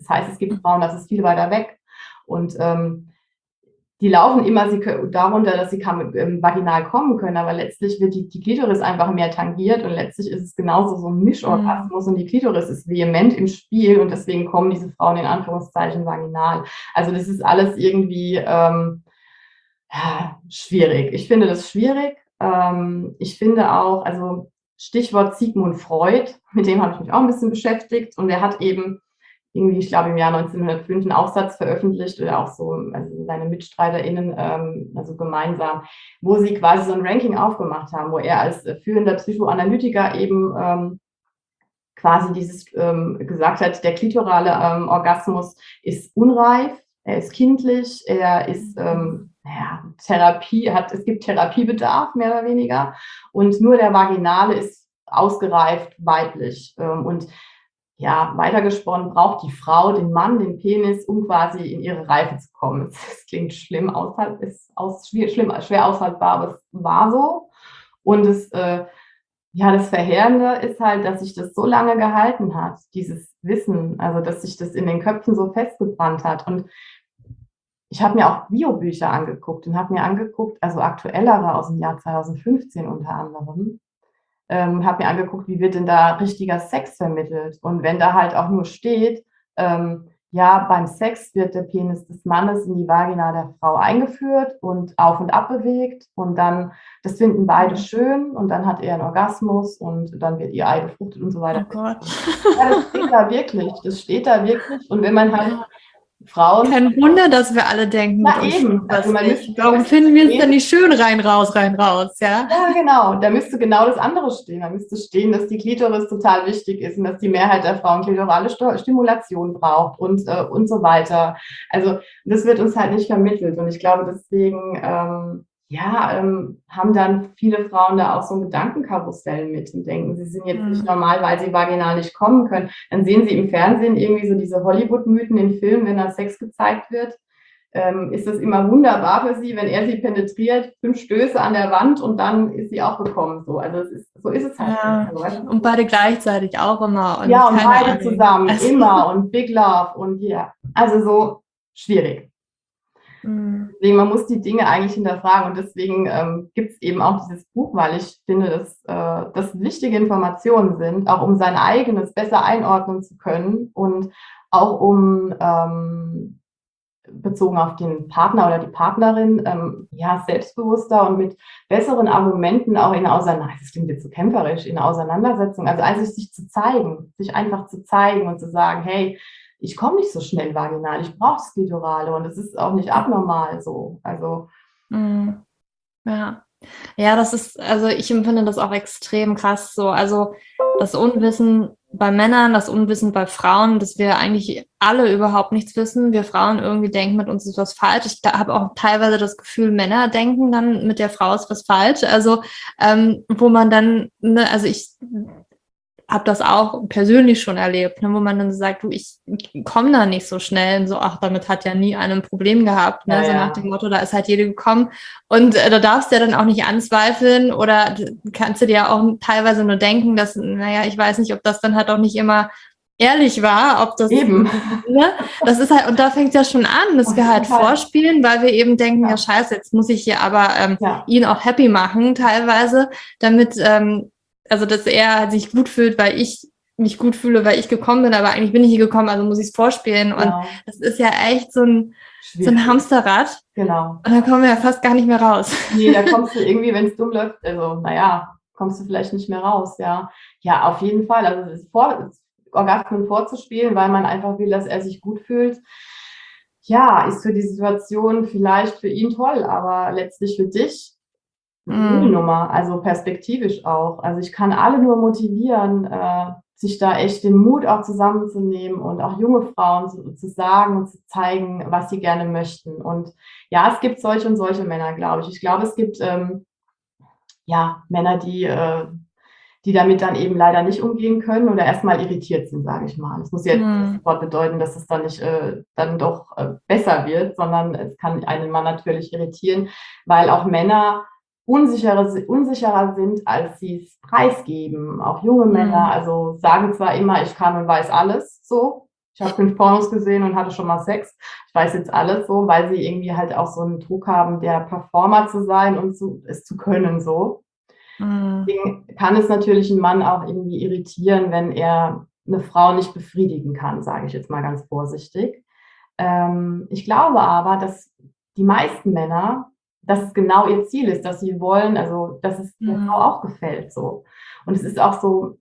[SPEAKER 2] Das heißt, es gibt Frauen, das ist viel weiter weg. Und die laufen immer darunter, dass sie vaginal kommen können, aber letztlich wird die Klitoris einfach mehr tangiert und letztlich ist es genauso so ein Mischorgasmus und die Klitoris ist vehement im Spiel und deswegen kommen diese Frauen in Anführungszeichen vaginal. Also das ist alles irgendwie schwierig. Ich finde das schwierig. Ich finde auch, also Stichwort Sigmund Freud, mit dem habe ich mich auch ein bisschen beschäftigt und der hat eben irgendwie, ich glaube, im Jahr 1905 einen Aufsatz veröffentlicht oder auch so, also seine MitstreiterInnen, also gemeinsam, wo sie quasi so ein Ranking aufgemacht haben, wo er als führender Psychoanalytiker eben quasi dieses gesagt hat, der klitorale Orgasmus ist unreif, er ist kindlich, er ist es gibt Therapiebedarf, mehr oder weniger, und nur der vaginale ist ausgereift weiblich. Und ja, weitergesponnen, braucht die Frau den Mann, den Penis, um quasi in ihre Reife zu kommen. Das klingt schlimm, schwer aushaltbar, aber es war so. Und das Verheerende ist halt, dass sich das so lange gehalten hat, dieses Wissen, also dass sich das in den Köpfen so festgebrannt hat. Und ich habe mir auch Biobücher angeguckt und habe mir angeguckt, also aktuellere aus dem Jahr 2015 unter anderem, habe mir angeguckt, wie wird denn da richtiger Sex vermittelt. Und wenn da halt auch nur steht, beim Sex wird der Penis des Mannes in die Vagina der Frau eingeführt und auf und ab bewegt und dann, das finden beide schön und dann hat er einen Orgasmus und dann wird ihr Ei befruchtet und so weiter.
[SPEAKER 1] Oh Gott.
[SPEAKER 2] Ja, das steht da wirklich. Und wenn man halt Frauen...
[SPEAKER 1] Kein Wunder, dass wir alle denken,
[SPEAKER 2] na eben, also
[SPEAKER 1] warum finden wir es denn nicht schön rein, raus, ja?
[SPEAKER 2] Ja, genau, da müsste genau das andere stehen. Da müsste stehen, dass die Klitoris total wichtig ist und dass die Mehrheit der Frauen klitorale Stimulation braucht und so weiter. Also das wird uns halt nicht vermittelt und ich glaube, deswegen haben dann viele Frauen da auch so ein Gedankenkarussell mit und denken, sie sind jetzt nicht normal, weil sie vaginal nicht kommen können. Dann sehen sie im Fernsehen irgendwie so diese Hollywood-Mythen in Filmen, wenn da Sex gezeigt wird. Ist das immer wunderbar für sie, wenn er sie penetriert, 5 Stöße an der Wand und dann ist sie auch gekommen. So ist es halt.
[SPEAKER 1] Ja. Und beide gleichzeitig auch immer.
[SPEAKER 2] Und beide zusammen, immer und Big Love und ja. Also so schwierig. Deswegen, man muss die Dinge eigentlich hinterfragen und deswegen gibt es eben auch dieses Buch, weil ich finde, dass das wichtige Informationen sind, auch um sein eigenes besser einordnen zu können und auch um bezogen auf den Partner oder die Partnerin, selbstbewusster und mit besseren Argumenten auch das klingt jetzt so kämpferisch, in Auseinandersetzung, also sich einfach zu zeigen und zu sagen, hey, ich komme nicht so schnell vaginal, ich brauche das Klitorale und es ist auch nicht abnormal so, also.
[SPEAKER 1] Ja, das ist, also ich empfinde das auch extrem krass so, also das Unwissen bei Männern, das Unwissen bei Frauen, dass wir eigentlich alle überhaupt nichts wissen. Wir Frauen irgendwie denken, mit uns ist was falsch. Ich habe auch teilweise das Gefühl, Männer denken dann, mit der Frau ist was falsch. Also wo man dann, also ich habe das auch persönlich schon erlebt, wo man dann sagt, du, ich komme da nicht so schnell und so, ach, damit hat ja nie einer ein Problem gehabt, ne? So nach dem Motto, da ist halt jede gekommen und da darfst du ja dann auch nicht anzweifeln oder kannst du dir ja auch teilweise nur denken, dass, ich weiß nicht, ob das dann halt auch nicht immer ehrlich war, ob das
[SPEAKER 2] eben,
[SPEAKER 1] ne? Das ist halt, und da fängt es ja schon an, dass wir halt vorspielen, weil wir eben denken, ja scheiße, jetzt muss ich hier aber ihn auch happy machen teilweise, damit also, dass er sich gut fühlt, weil ich mich gut fühle, weil ich gekommen bin, aber eigentlich bin ich hier gekommen, also muss ich es vorspielen. Und das ist ja echt so ein Hamsterrad.
[SPEAKER 2] Genau.
[SPEAKER 1] Und da kommen wir ja fast gar nicht mehr raus.
[SPEAKER 2] Nee, da kommst du irgendwie, wenn es dumm läuft, also, kommst du vielleicht nicht mehr raus, ja. Ja, auf jeden Fall. Also, Orgasmen vorzuspielen, weil man einfach will, dass er sich gut fühlt. Ja, ist für die Situation vielleicht für ihn toll, aber letztlich für dich Nummer, also perspektivisch auch. Also ich kann alle nur motivieren, sich da echt den Mut auch zusammenzunehmen und auch junge Frauen zu sagen und zu zeigen, was sie gerne möchten. Und ja, es gibt solche und solche Männer, glaube ich. Ich glaube, es gibt Männer, die damit dann eben leider nicht umgehen können oder erstmal irritiert sind, sage ich mal. Das muss jetzt sofort bedeuten, dass es dann nicht dann doch besser wird, sondern es kann einen Mann natürlich irritieren, weil auch Männer unsicherer sind, als sie es preisgeben. Auch junge Männer, also sagen zwar immer, ich kann und weiß alles, so, Ich habe 5 Pornos gesehen und hatte schon mal Sex. Ich weiß jetzt alles so, weil sie irgendwie halt auch so einen Druck haben, der Performer zu sein und es zu können so. Deswegen kann es natürlich einen Mann auch irgendwie irritieren, wenn er eine Frau nicht befriedigen kann, sage ich jetzt mal ganz vorsichtig. Ich glaube aber, dass die meisten Männer, dass es genau ihr Ziel ist, dass sie wollen, also dass es der Frau auch gefällt so. Und es ist auch so,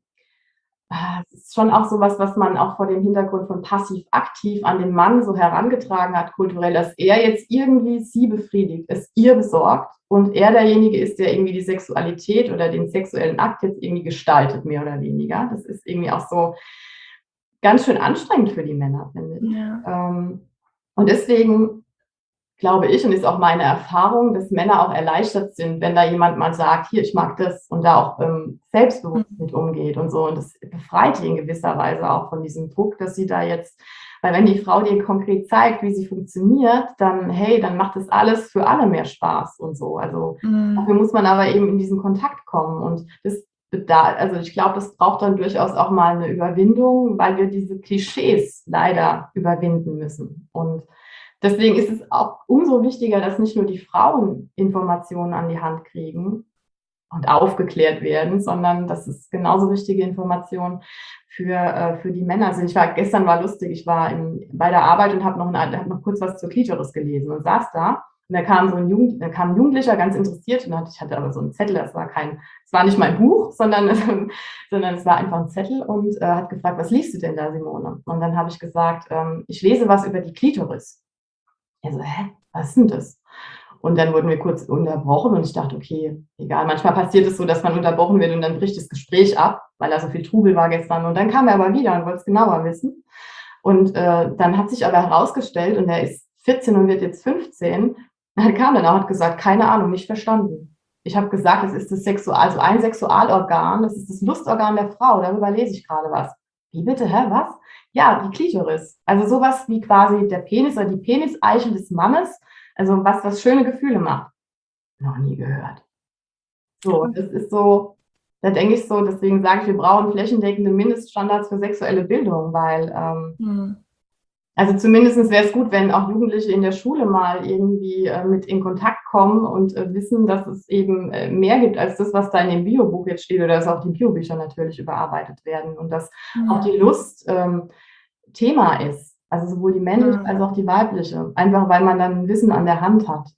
[SPEAKER 2] es ist schon auch so was, was man auch vor dem Hintergrund von passiv-aktiv an den Mann so herangetragen hat, kulturell, dass er jetzt irgendwie sie befriedigt, es ihr besorgt und er derjenige ist, der irgendwie die Sexualität oder den sexuellen Akt jetzt irgendwie gestaltet, mehr oder weniger. Das ist irgendwie auch so ganz schön anstrengend für die Männer, finde ich.
[SPEAKER 1] Ja.
[SPEAKER 2] Und deswegen glaube ich, und ist auch meine Erfahrung, dass Männer auch erleichtert sind, wenn da jemand mal sagt, hier, ich mag das und da auch selbstbewusst mit umgeht und so. Und das befreit die in gewisser Weise auch von diesem Druck, dass sie da jetzt, weil wenn die Frau dir konkret zeigt, wie sie funktioniert, dann, hey, dann macht das alles für alle mehr Spaß und so. Also dafür muss man aber eben in diesen Kontakt kommen. Und also ich glaube, das braucht dann durchaus auch mal eine Überwindung, weil wir diese Klischees leider überwinden müssen. Und deswegen ist es auch umso wichtiger, dass nicht nur die Frauen Informationen an die Hand kriegen und aufgeklärt werden, sondern dass es genauso wichtige Informationen für die Männer sind. Gestern war lustig, ich war bei der Arbeit und habe noch kurz was zur Klitoris gelesen und saß da. Und da kam ein Jugendlicher, ganz interessiert, und ich hatte aber so einen Zettel, es war nicht mein Buch, sondern es war einfach ein Zettel und hat gefragt, was liest du denn da, Simone? Und dann habe ich gesagt, ich lese was über die Klitoris. Er so, was ist denn das? Und dann wurden wir kurz unterbrochen und ich dachte, okay, egal, manchmal passiert es so, dass man unterbrochen wird und dann bricht das Gespräch ab, weil da so viel Trubel war gestern. Und dann kam er aber wieder und wollte es genauer wissen. Und dann hat sich aber herausgestellt, und er ist 14 und wird jetzt 15, er kam dann auch und hat gesagt, keine Ahnung, nicht verstanden. Ich habe gesagt, es ist also ein Sexualorgan, das ist das Lustorgan der Frau, darüber lese ich gerade was. Wie bitte, was? Ja, die Klitoris. Also sowas wie quasi der Penis oder die Peniseichel des Mannes, also was schöne Gefühle macht. Noch nie gehört. So, das ist so, da denke ich so, deswegen sage ich, wir brauchen flächendeckende Mindeststandards für sexuelle Bildung, weil also zumindest wäre es gut, wenn auch Jugendliche in der Schule mal irgendwie mit in Kontakt kommen und wissen, dass es eben mehr gibt als das, was da in dem Biobuch jetzt steht, oder dass auch die Biobücher natürlich überarbeitet werden und dass auch die Lust Thema ist. Also sowohl die männliche als auch die weibliche. Einfach weil man dann Wissen an der Hand hat.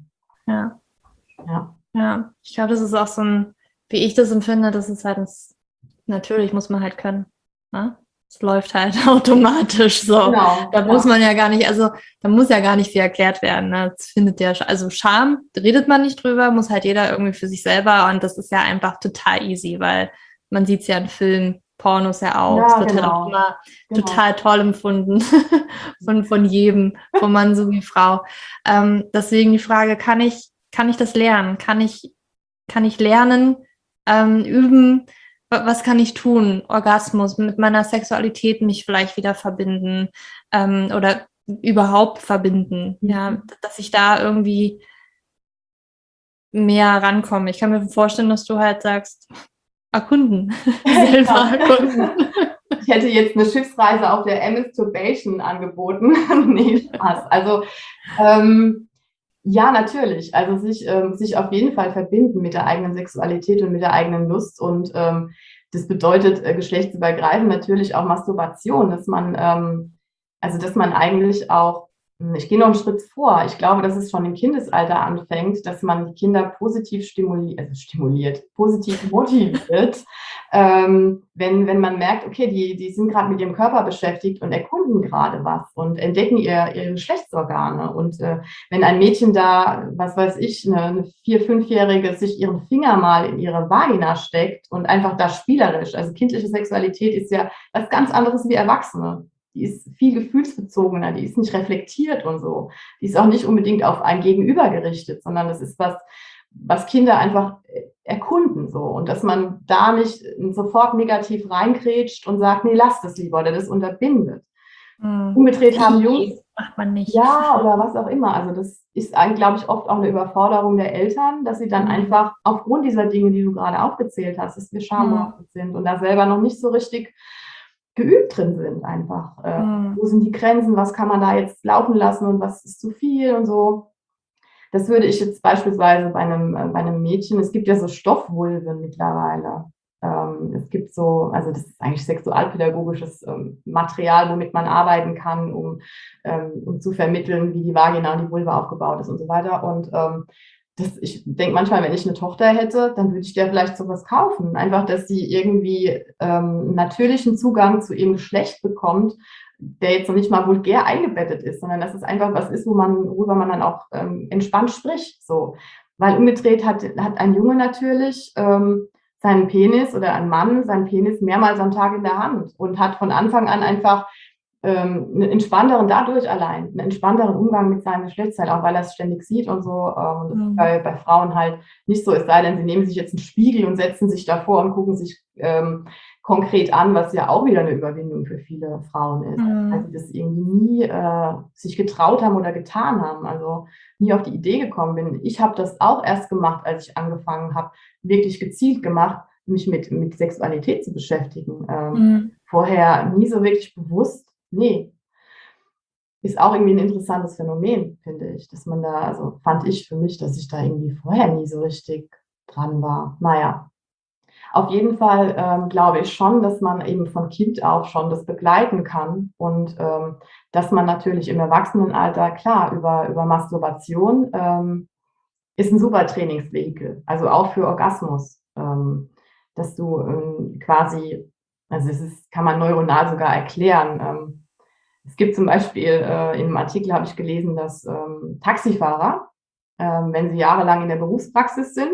[SPEAKER 1] Ja, ich glaube, das ist auch so wie ich das empfinde, das ist halt natürlich muss man halt können. Ne? Es läuft halt automatisch so.
[SPEAKER 2] Genau,
[SPEAKER 1] da muss man ja gar nicht, also da muss ja gar nicht viel erklärt werden. Ne? Das findet ja, also Scham, redet man nicht drüber, muss halt jeder irgendwie für sich selber, und das ist ja einfach total easy, weil man sieht es ja in Filmen, Pornos ja auch. Es wird halt auch immer total toll empfunden von jedem, von Mann sowie Frau. Deswegen die Frage, kann ich das lernen? Kann ich lernen, üben? Was kann ich tun? Orgasmus, mit meiner Sexualität mich vielleicht wieder verbinden oder überhaupt verbinden, ja, dass ich da irgendwie mehr rankomme. Ich kann mir vorstellen, dass du halt sagst, erkunden, selber erkunden.
[SPEAKER 2] Ich hätte jetzt eine Schiffsreise auf der Masturbation angeboten. Nee, Spaß. Also ja, natürlich. Also sich auf jeden Fall verbinden mit der eigenen Sexualität und mit der eigenen Lust. Und das bedeutet geschlechtsübergreifend natürlich auch Masturbation, dass man eigentlich auch, ich gehe noch einen Schritt vor. Ich glaube, dass es schon im Kindesalter anfängt, dass man die Kinder positiv positiv motiviert, wenn man merkt, okay, die sind gerade mit ihrem Körper beschäftigt und erkunden gerade was und entdecken ihre Geschlechtsorgane. Und wenn ein Mädchen da, was weiß ich, eine 4-, 5-Jährige sich ihren Finger mal in ihre Vagina steckt und einfach da spielerisch, also kindliche Sexualität ist ja was ganz anderes wie Erwachsene. Die ist viel gefühlsbezogener, die ist nicht reflektiert und so. Die ist auch nicht unbedingt auf ein Gegenüber gerichtet, sondern das ist was Kinder einfach erkunden so. Und dass man da nicht sofort negativ reingrätscht und sagt, nee, lass das lieber, oder das unterbindet. Umgedreht haben Jungs,
[SPEAKER 1] macht man nicht.
[SPEAKER 2] Ja, oder was auch immer. Also das ist eigentlich, glaube ich, oft auch eine Überforderung der Eltern, dass sie dann einfach aufgrund dieser Dinge, die du gerade aufgezählt hast, dass wir schambehaftet sind und da selber noch nicht so richtig geübt drin sind einfach. Wo sind die Grenzen, was kann man da jetzt laufen lassen und was ist zu viel und so. Das würde ich jetzt beispielsweise bei einem Mädchen, es gibt ja so Stoffvulven mittlerweile. Es gibt so, also das ist eigentlich sexualpädagogisches Material, womit man arbeiten kann, um zu vermitteln, wie die Vagina und die Vulva aufgebaut ist und so weiter. Und ich denke manchmal, wenn ich eine Tochter hätte, dann würde ich der vielleicht sowas kaufen. Einfach, dass sie irgendwie einen natürlichen Zugang zu ihrem Geschlecht bekommt, der jetzt noch nicht mal vulgär eingebettet ist, sondern dass es einfach was ist, worüber man dann auch entspannt spricht. So. Weil umgedreht hat ein Junge natürlich seinen Penis oder ein Mann seinen Penis mehrmals am Tag in der Hand und hat von Anfang an einfach einen entspannteren Umgang mit seinem Geschlechtsteil, auch weil er es ständig sieht und so. Das ist bei Frauen halt nicht so, es sei denn, sie nehmen sich jetzt einen Spiegel und setzen sich davor und gucken sich konkret an, was ja auch wieder eine Überwindung für viele Frauen ist. Weil sie das irgendwie nie sich getraut haben oder getan haben, also nie auf die Idee gekommen bin. Ich habe das auch erst gemacht, als ich angefangen habe, wirklich gezielt gemacht, mich mit Sexualität zu beschäftigen. Vorher nie so wirklich bewusst. Nee, ist auch irgendwie ein interessantes Phänomen, finde ich, dass man da, also fand ich für mich, dass ich da irgendwie vorher nie so richtig dran war. Naja, auf jeden Fall glaube ich schon, dass man eben von Kind auf schon das begleiten kann und dass man natürlich im Erwachsenenalter, klar, über Masturbation ist ein super Trainingsvehikel, also auch für Orgasmus, dass du quasi, also kann man neuronal sogar erklären. Es gibt zum Beispiel, in einem Artikel habe ich gelesen, dass Taxifahrer, wenn sie jahrelang in der Berufspraxis sind,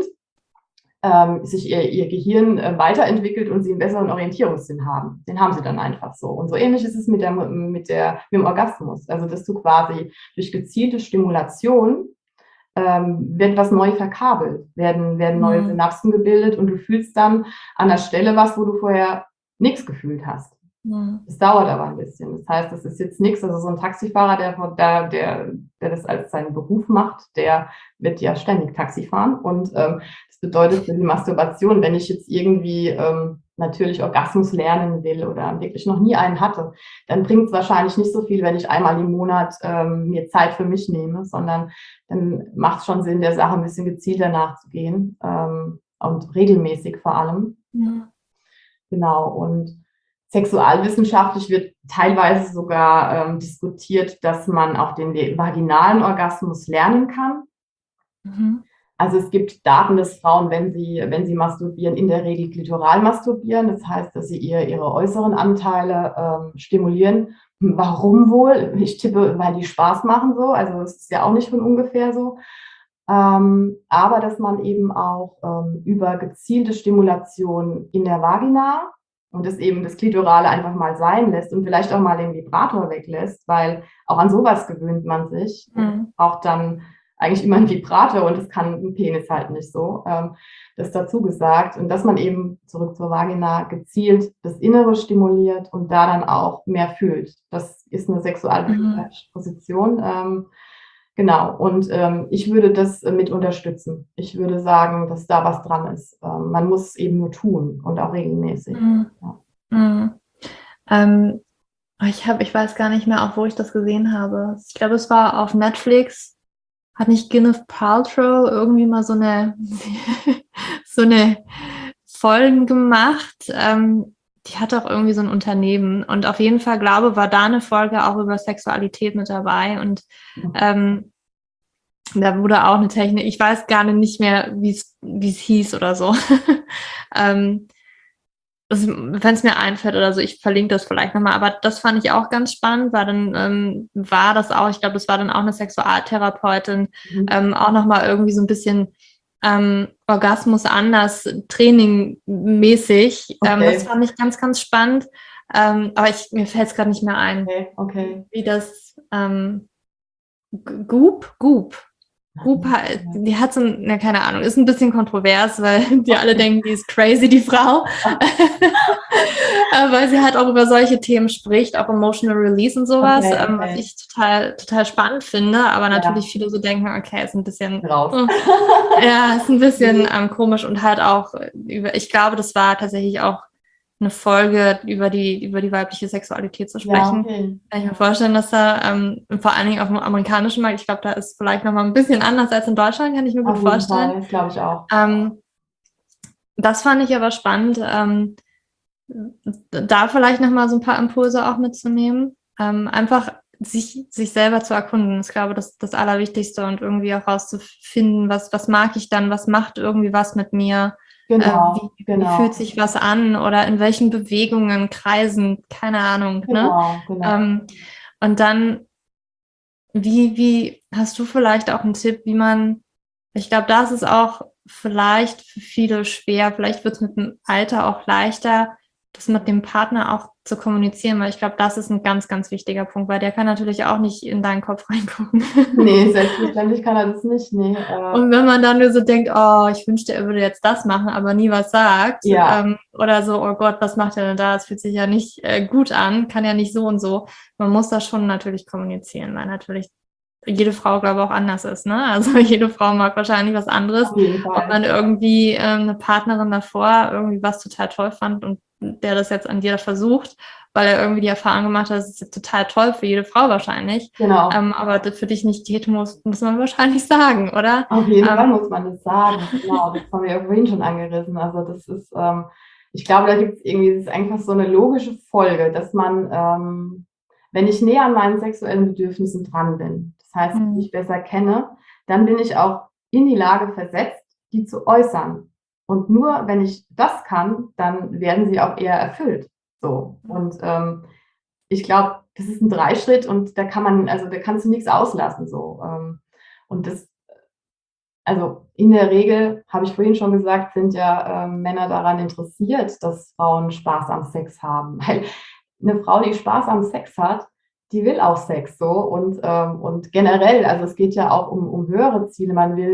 [SPEAKER 2] sich ihr Gehirn weiterentwickelt und sie einen besseren Orientierungssinn haben. Den haben sie dann einfach so. Und so ähnlich ist es mit dem Orgasmus. Also, dass du quasi durch gezielte Stimulation wird was neu verkabelt, werden neue Synapsen gebildet und du fühlst dann an der Stelle was, wo du vorher nichts gefühlt hast. Es dauert aber ein bisschen. Das heißt, das ist jetzt nichts. Also so ein Taxifahrer, der das als seinen Beruf macht, der wird ja ständig Taxi fahren. Und das bedeutet für die Masturbation, wenn ich jetzt irgendwie natürlich Orgasmus lernen will oder wirklich noch nie einen hatte, dann bringt es wahrscheinlich nicht so viel, wenn ich einmal im Monat mir Zeit für mich nehme, sondern dann macht es schon Sinn, der Sache ein bisschen gezielter nachzugehen und regelmäßig vor allem. Genau. Und sexualwissenschaftlich wird teilweise sogar diskutiert, dass man auch den vaginalen Orgasmus lernen kann. Also es gibt Daten, dass Frauen, wenn sie masturbieren, in der Regel klitoral masturbieren. Das heißt, dass sie ihre äußeren Anteile stimulieren. Warum wohl? Ich tippe, weil die Spaß machen so. Also es ist ja auch nicht von ungefähr so. Aber dass man eben auch über gezielte Stimulation in der Vagina und das Klitorale einfach mal sein lässt und vielleicht auch mal den Vibrator weglässt, weil auch an sowas gewöhnt man sich. Braucht dann eigentlich immer einen Vibrator und das kann ein Penis halt nicht so. Das dazu gesagt. Und dass man eben zurück zur Vagina gezielt das Innere stimuliert und da dann auch mehr fühlt. Das ist eine sexualpsychologische Position. Genau, und ich würde das mit unterstützen. Ich würde sagen, dass da was dran ist. Man muss es eben nur tun und auch regelmäßig.
[SPEAKER 1] Ich weiß gar nicht mehr, auch wo ich das gesehen habe. Ich glaube, es war auf Netflix. Hat nicht Gwyneth Paltrow irgendwie mal so eine Folgen gemacht? Die hat auch irgendwie so ein Unternehmen. Und auf jeden Fall, glaube, war da eine Folge auch über Sexualität mit dabei. Und da wurde auch eine Technik, ich weiß gar nicht mehr, wie es hieß oder so. Wenn es mir einfällt oder so, ich verlinke das vielleicht nochmal, aber das fand ich auch ganz spannend, weil dann war das auch, ich glaube, das war dann auch eine Sexualtherapeutin, auch nochmal irgendwie so ein bisschen Orgasmus anders, trainingmäßig. Das fand ich ganz, ganz spannend, aber mir fällt es gerade nicht mehr ein, wie das Goop, die hat so keine Ahnung, ist ein bisschen kontrovers, weil die alle denken, die ist crazy, die Frau. Weil sie halt auch über solche Themen spricht, auch Emotional Release und sowas, was ich total, total spannend finde, aber natürlich viele so denken, okay, ist ein bisschen ist ein bisschen komisch und halt auch ich glaube, das war tatsächlich auch eine Folge über die weibliche Sexualität zu
[SPEAKER 2] Ja,
[SPEAKER 1] sprechen.
[SPEAKER 2] okay.
[SPEAKER 1] Kann ich mir vorstellen, dass da vor allen Dingen auf dem amerikanischen Markt, ich glaube, da ist vielleicht nochmal ein bisschen anders als in Deutschland, kann ich mir gut
[SPEAKER 2] Auf jeden
[SPEAKER 1] vorstellen.
[SPEAKER 2] Fall, das glaube ich auch.
[SPEAKER 1] Das fand ich aber spannend, da vielleicht nochmal so ein paar Impulse auch mitzunehmen. Einfach sich selber zu erkunden, ist, glaube ich, das Allerwichtigste und irgendwie auch rauszufinden, was mag ich dann, was macht irgendwie was mit mir,
[SPEAKER 2] Genau,
[SPEAKER 1] wie
[SPEAKER 2] genau,
[SPEAKER 1] fühlt sich was an oder in welchen Bewegungen, Kreisen, keine Ahnung, ne?
[SPEAKER 2] genau.
[SPEAKER 1] Und dann, wie hast du vielleicht auch einen Tipp, wie man, ich glaube, das ist auch vielleicht für viele schwer, vielleicht wird es mit dem Alter auch leichter, das mit dem Partner auch zu kommunizieren, weil ich glaube, das ist ein ganz, ganz wichtiger Punkt, weil der kann natürlich auch nicht in deinen Kopf reingucken.
[SPEAKER 2] Nee, selbstverständlich kann er das nicht. Nee,
[SPEAKER 1] Und wenn man dann nur so denkt, oh, ich wünschte, er würde jetzt das machen, aber nie was sagt,
[SPEAKER 2] ja,
[SPEAKER 1] oder so, oh Gott, was macht er denn da? Das fühlt sich ja nicht gut an, kann ja nicht so und so. Man muss das schon natürlich kommunizieren, weil natürlich jede Frau, glaube ich, auch anders ist, ne? Also jede Frau mag wahrscheinlich was anderes.
[SPEAKER 2] auf jeden
[SPEAKER 1] Ob
[SPEAKER 2] Fall.
[SPEAKER 1] man irgendwie eine Partnerin davor irgendwie was total toll fand und der das jetzt an dir versucht, weil er irgendwie die Erfahrung gemacht hat, das ist jetzt total toll für jede Frau wahrscheinlich.
[SPEAKER 2] Genau.
[SPEAKER 1] Aber das für dich nicht geht, muss man wahrscheinlich sagen, oder?
[SPEAKER 2] Auf jeden Fall muss man das sagen. Genau, das haben wir ja vorhin schon angerissen. Also das ist, ich glaube, da gibt es irgendwie, das ist einfach so eine logische Folge, dass man, wenn ich näher an meinen sexuellen Bedürfnissen dran bin, das heißt, wenn ich besser kenne, dann bin ich auch in die Lage versetzt, die zu äußern. Und nur wenn ich das kann, dann werden sie auch eher erfüllt. So. Und ich glaube, das ist ein Dreischritt und da kann man, also da kannst du nichts auslassen. So. Und das, also in der Regel, habe ich vorhin schon gesagt, sind ja Männer daran interessiert, dass Frauen Spaß am Sex haben. Weil eine Frau, die Spaß am Sex hat, die will auch Sex so. Und generell, also es geht ja auch um höhere Ziele.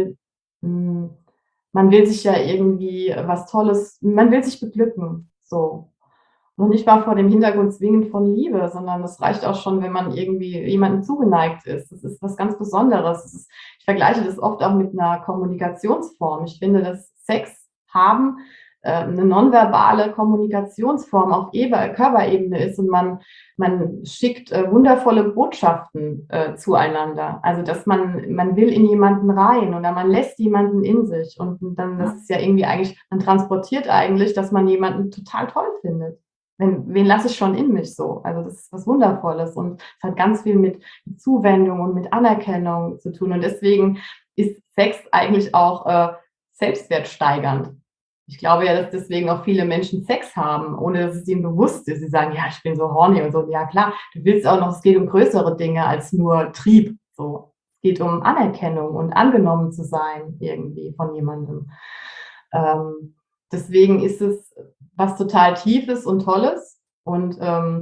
[SPEAKER 2] Mh, man will sich ja irgendwie was Tolles, man will sich beglücken. So. Noch nicht mal vor dem Hintergrund zwingend von Liebe, sondern es reicht auch schon, wenn man irgendwie jemandem zugeneigt ist. Das ist was ganz Besonderes. Ich vergleiche das oft auch mit einer Kommunikationsform. Ich finde, dass Sex haben eine nonverbale Kommunikationsform auf Körperebene ist und man schickt wundervolle Botschaften zueinander. Also, dass man will in jemanden rein oder man lässt jemanden in sich und dann, das ist ja irgendwie eigentlich, man transportiert eigentlich, dass man jemanden total toll findet. Wen lasse ich schon in mich so? Also das ist was Wundervolles und es hat ganz viel mit Zuwendung und mit Anerkennung zu tun. Und deswegen ist Sex eigentlich auch selbstwertsteigernd. Ich glaube ja, dass deswegen auch viele Menschen Sex haben, ohne dass es ihnen bewusst ist. Sie sagen, ja, ich bin so horny und so. Ja klar, du willst auch noch, es geht um größere Dinge als nur Trieb. So. Es geht um Anerkennung und angenommen zu sein irgendwie von jemandem. Deswegen ist es was total Tiefes und Tolles und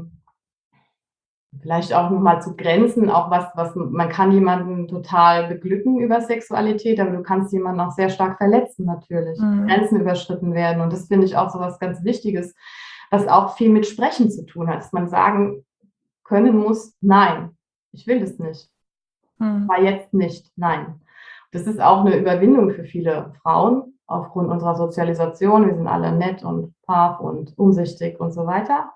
[SPEAKER 2] vielleicht auch nochmal zu Grenzen, auch was man kann jemanden total beglücken über Sexualität, aber du kannst jemanden auch sehr stark verletzen natürlich. Grenzen überschritten werden und das finde ich auch so was ganz Wichtiges, was auch viel mit Sprechen zu tun hat, dass man sagen können muss, nein, ich will das nicht. War jetzt nicht, nein. Das ist auch eine Überwindung für viele Frauen aufgrund unserer Sozialisation. Wir sind alle nett und brav und umsichtig und so weiter.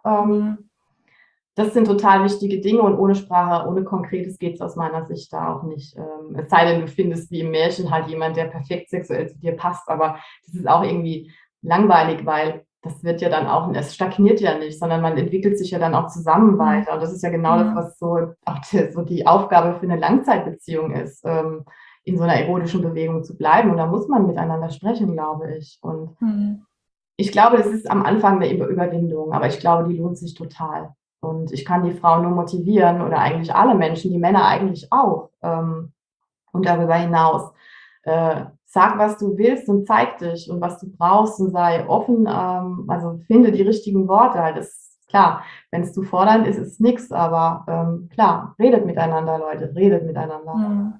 [SPEAKER 2] Das sind total wichtige Dinge und ohne Sprache, ohne Konkretes geht es aus meiner Sicht da auch nicht. Es sei denn, du findest wie im Märchen halt jemand, der perfekt sexuell zu dir passt, aber das ist auch irgendwie langweilig, weil das wird ja dann auch, es stagniert ja nicht, sondern man entwickelt sich ja dann auch zusammen weiter. Und das ist ja genau das, was so auch die Aufgabe für eine Langzeitbeziehung ist, in so einer erotischen Bewegung zu bleiben. Und da muss man miteinander sprechen, glaube ich. Und ich glaube, das ist am Anfang eine Überwindung, aber ich glaube, die lohnt sich total. Und ich kann die Frauen nur motivieren oder eigentlich alle Menschen, die Männer eigentlich auch. Und darüber hinaus, sag, was du willst und zeig dich und was du brauchst und sei offen, also finde die richtigen Worte. Das ist klar, wenn es zu fordernd ist, ist es nichts, aber klar, redet miteinander, Leute, redet miteinander.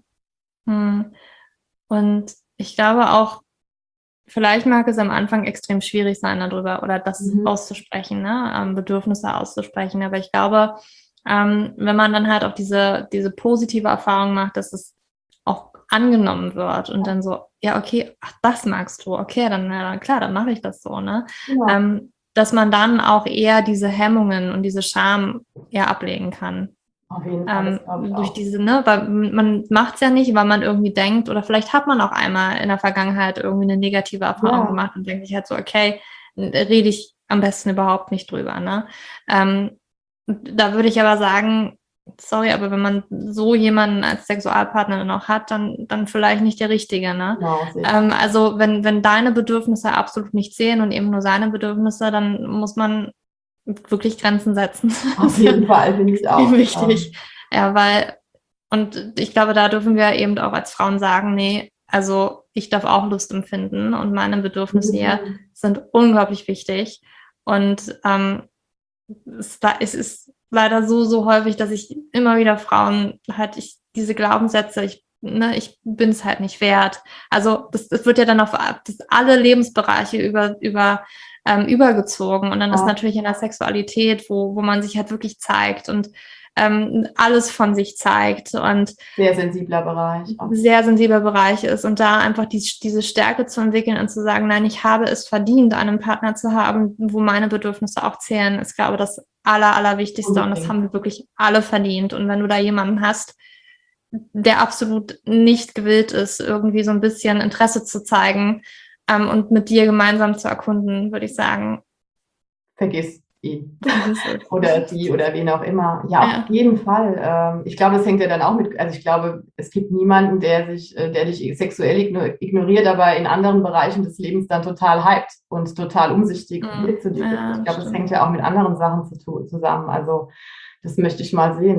[SPEAKER 1] Und ich glaube auch, vielleicht mag es am Anfang extrem schwierig sein, darüber oder das auszusprechen, ne? Bedürfnisse auszusprechen. Aber ich glaube, wenn man dann halt auch diese positive Erfahrung macht, dass es auch angenommen wird und dann so, ja, okay, ach, das magst du, okay, dann klar, dann mache ich das so, ne?
[SPEAKER 2] Genau.
[SPEAKER 1] dass man dann auch eher diese Hemmungen und diese Scham eher ablegen kann.
[SPEAKER 2] Auf jeden Fall, das glaube ich
[SPEAKER 1] Durch
[SPEAKER 2] auch.
[SPEAKER 1] diese, weil man macht es ja nicht, weil man irgendwie denkt, oder vielleicht hat man auch einmal in der Vergangenheit irgendwie eine negative Erfahrung gemacht und denkt sich halt so, okay, rede ich am besten überhaupt nicht drüber. Ne? Da würde ich aber sagen, sorry, aber wenn man so jemanden als Sexualpartner noch hat, dann vielleicht nicht der Richtige. Ne?
[SPEAKER 2] Genau,
[SPEAKER 1] Also wenn deine Bedürfnisse absolut nicht zählen und eben nur seine Bedürfnisse, dann muss man wirklich Grenzen setzen.
[SPEAKER 2] auf jeden Fall, finde ich auch.
[SPEAKER 1] Wichtig. Ja, weil, und ich glaube, da dürfen wir eben auch als Frauen sagen, nee, also ich darf auch Lust empfinden und meine Bedürfnisse hier sind unglaublich wichtig. Und es ist leider so häufig, dass ich immer wieder Frauen halt diese Glaubenssätze, ich bin es halt nicht wert. Also das wird ja dann auf alle Lebensbereiche übergezogen. Und dann ist natürlich in der Sexualität, wo man sich halt wirklich zeigt und alles von sich zeigt und
[SPEAKER 2] sehr sensibler Bereich.
[SPEAKER 1] Sehr sensibler Bereich ist und da einfach diese Stärke zu entwickeln und zu sagen, nein, ich habe es verdient, einen Partner zu haben, wo meine Bedürfnisse auch zählen, ist, glaube ich, das Allerwichtigste und das haben wir wirklich alle verdient. Und wenn du da jemanden hast, der absolut nicht gewillt ist, irgendwie so ein bisschen Interesse zu zeigen und mit dir gemeinsam zu erkunden, würde ich sagen,
[SPEAKER 2] vergiss ihn. Oder die oder wen auch immer. Ja, auf jeden Fall. Ich glaube, das hängt ja dann auch mit, also ich glaube, es gibt niemanden, der dich sexuell ignoriert, aber in anderen Bereichen des Lebens dann total hypt und total umsichtig zu dir. Ja, ich glaube, das hängt ja auch mit anderen Sachen zusammen. Also das möchte ich mal sehen.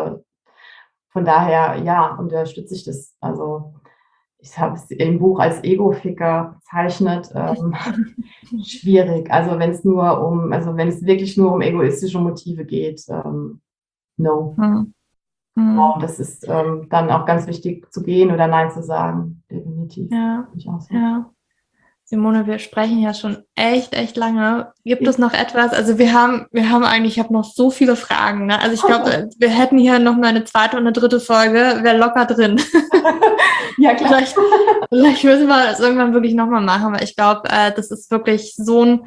[SPEAKER 2] Von daher, ja, unterstütze ich das. Also ich habe es im Buch als Ego-Ficker bezeichnet. Schwierig. Also wenn es wirklich nur um egoistische Motive geht, no. Wow, das ist dann auch ganz wichtig zu gehen oder Nein zu sagen. Definitiv.
[SPEAKER 1] Ja. Simone, wir sprechen ja schon echt lange. Gibt es noch etwas? Also ich habe noch so viele Fragen. Ne? Also ich glaube, wir hätten hier noch mal eine zweite und eine dritte Folge, wäre locker drin.
[SPEAKER 2] Ja, klar.
[SPEAKER 1] Vielleicht müssen wir das irgendwann wirklich nochmal machen, weil ich glaube, das ist wirklich so ein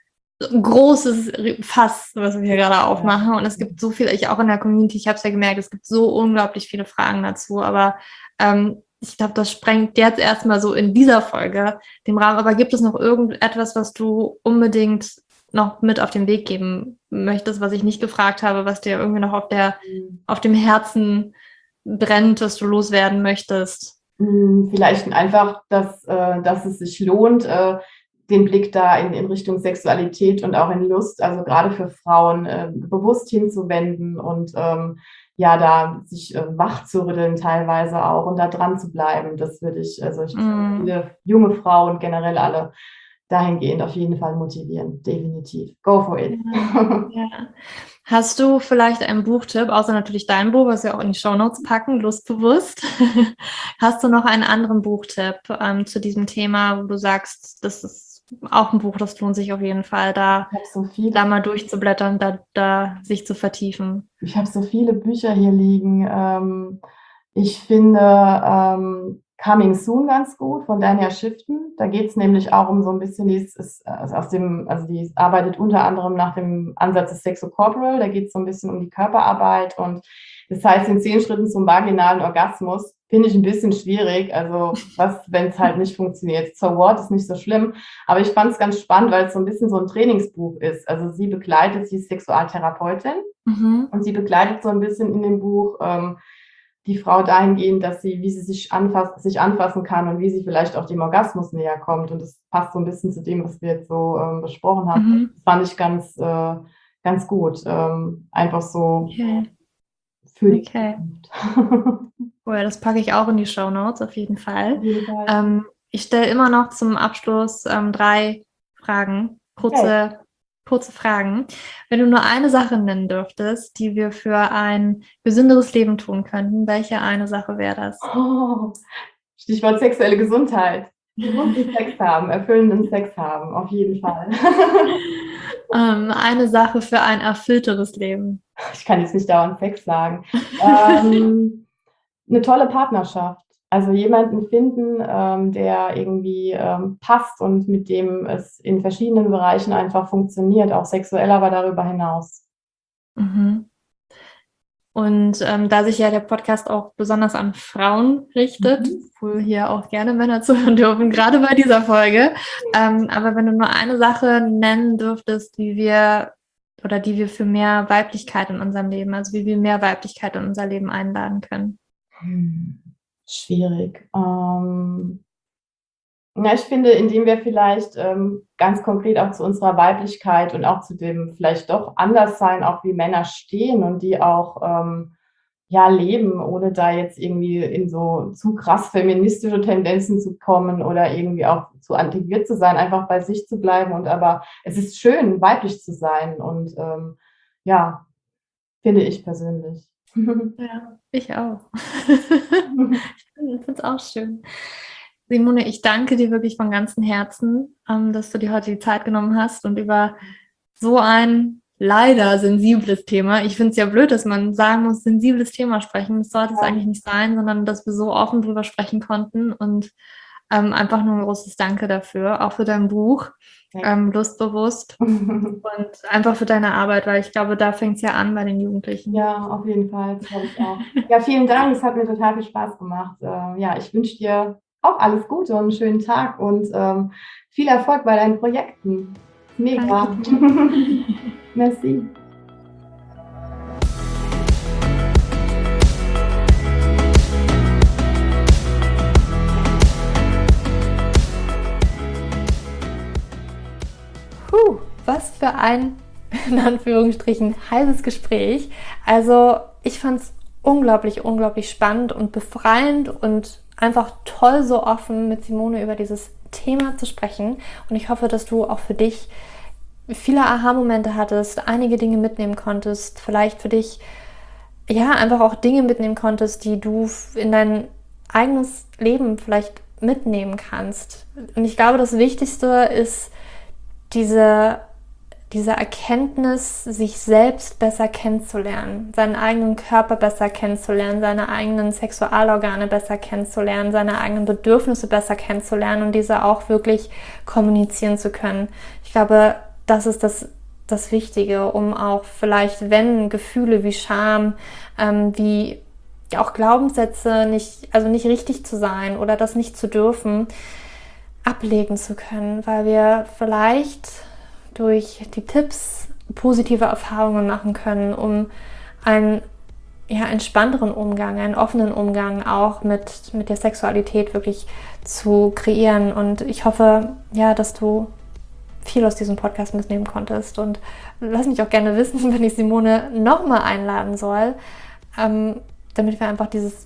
[SPEAKER 1] großes Fass, was wir hier gerade aufmachen. Und es gibt so viel, ich auch in der Community, ich habe es ja gemerkt, es gibt so unglaublich viele Fragen dazu, aber ich glaube, das sprengt jetzt erstmal so in dieser Folge den Rahmen. Aber gibt es noch irgendetwas, was du unbedingt noch mit auf den Weg geben möchtest, was ich nicht gefragt habe, was dir irgendwie noch auf dem Herzen brennt, was du loswerden möchtest?
[SPEAKER 2] Vielleicht einfach, dass es sich lohnt, den Blick da in Richtung Sexualität und auch in Lust, also gerade für Frauen, bewusst hinzuwenden und da sich wach zu rütteln teilweise auch und da dran zu bleiben. Das würde ich viele junge Frauen generell alle dahingehend auf jeden Fall motivieren. Definitiv. Go for it.
[SPEAKER 1] Ja. Hast du vielleicht einen Buchtipp, außer natürlich dein Buch, was wir auch in die Shownotes packen, Lustbewusst? Hast du noch einen anderen Buchtipp zu diesem Thema, wo du sagst, das ist auch ein Buch, das lohnt sich auf jeden Fall, da mal durchzublättern, da sich zu vertiefen?
[SPEAKER 2] Ich habe so viele Bücher hier liegen. Ich finde Coming Soon ganz gut von Dania Shifton. Da geht es nämlich auch um so ein bisschen, die arbeitet unter anderem nach dem Ansatz des Sexo-Corporal. Da geht es so ein bisschen um die Körperarbeit und das heißt, in 10 Schritten zum vaginalen Orgasmus finde ich ein bisschen schwierig. Also wenn es halt nicht funktioniert. So what, ist nicht so schlimm. Aber ich fand es ganz spannend, weil es so ein bisschen so ein Trainingsbuch ist. Also sie ist Sexualtherapeutin und sie begleitet so ein bisschen in dem Buch die Frau dahingehend, wie sie sich anfassen kann und wie sie vielleicht auch dem Orgasmus näher kommt. Und das passt so ein bisschen zu dem, was wir jetzt so besprochen haben. Das fand ich ganz gut. Einfach so für die Zukunft.
[SPEAKER 1] Cool, das packe ich auch in die Shownotes auf jeden Fall. Ich stelle immer noch zum Abschluss 3 Fragen, kurze Fragen. Wenn du nur eine Sache nennen dürftest, die wir für ein gesünderes Leben tun könnten, welche eine Sache wäre das?
[SPEAKER 2] Stichwort sexuelle Gesundheit. Gesunden Sex haben, erfüllenden Sex haben, auf jeden Fall.
[SPEAKER 1] Eine Sache für ein erfüllteres Leben.
[SPEAKER 2] Ich kann jetzt nicht dauernd Sex sagen. Eine tolle Partnerschaft. Also jemanden finden, der irgendwie passt und mit dem es in verschiedenen Bereichen einfach funktioniert, auch sexuell, aber darüber hinaus.
[SPEAKER 1] Mhm. Und da sich ja der Podcast auch besonders an Frauen richtet, wo hier auch gerne Männer zuhören dürfen, gerade bei dieser Folge. Aber wenn du nur eine Sache nennen dürftest, die wir für mehr Weiblichkeit in unserem Leben, also wie wir mehr Weiblichkeit in unser Leben einladen können.
[SPEAKER 2] Schwierig. Ja, ich finde, indem wir vielleicht ganz konkret auch zu unserer Weiblichkeit und auch zu dem vielleicht doch Anderssein, auch wie Männer stehen und die auch ja, leben, ohne da jetzt irgendwie in so zu krass feministische Tendenzen zu kommen oder irgendwie auch zu antiquiert zu sein, einfach bei sich zu bleiben. Und aber es ist schön, weiblich zu sein und ja, finde ich persönlich.
[SPEAKER 1] Ja, ich auch. Ich finde es auch schön. Simone, ich danke dir wirklich von ganzem Herzen, dass du dir heute die Zeit genommen hast und über so ein leider sensibles Thema. Ich finde es ja blöd, dass man sagen muss, sensibles Thema sprechen. Das sollte es eigentlich nicht sein, sondern dass wir so offen drüber sprechen konnten und einfach nur ein großes Danke dafür, auch für dein Buch, Lustbewusst und einfach für deine Arbeit, weil ich glaube, da fängt es ja an bei den Jugendlichen.
[SPEAKER 2] Ja, auf jeden Fall, das glaube ich auch. Ja, vielen Dank, es hat mir total viel Spaß gemacht. Ja, ich wünsche dir auch alles Gute und einen schönen Tag und viel Erfolg bei deinen Projekten. Mega. Merci.
[SPEAKER 1] Was für ein, in Anführungsstrichen, heißes Gespräch. Also ich fand es unglaublich, unglaublich spannend und befreiend und einfach toll, so offen mit Simone über dieses Thema zu sprechen. Und ich hoffe, dass du auch für dich viele Aha-Momente hattest, einige Dinge mitnehmen konntest, vielleicht für dich, ja, einfach auch Dinge mitnehmen konntest, die du in dein eigenes Leben vielleicht mitnehmen kannst. Und ich glaube, das Wichtigste ist diese Erkenntnis, sich selbst besser kennenzulernen, seinen eigenen Körper besser kennenzulernen, seine eigenen Sexualorgane besser kennenzulernen, seine eigenen Bedürfnisse besser kennenzulernen und diese auch wirklich kommunizieren zu können. Ich glaube, das ist das Wichtige, um auch vielleicht, wenn Gefühle wie Scham, wie auch Glaubenssätze nicht richtig zu sein oder das nicht zu dürfen, ablegen zu können, weil wir vielleicht durch die Tipps positive Erfahrungen machen können, um einen entspannteren Umgang, einen offenen Umgang auch mit der Sexualität wirklich zu kreieren. Und ich hoffe, ja, dass du viel aus diesem Podcast mitnehmen konntest. Und lass mich auch gerne wissen, wenn ich Simone nochmal einladen soll, damit wir einfach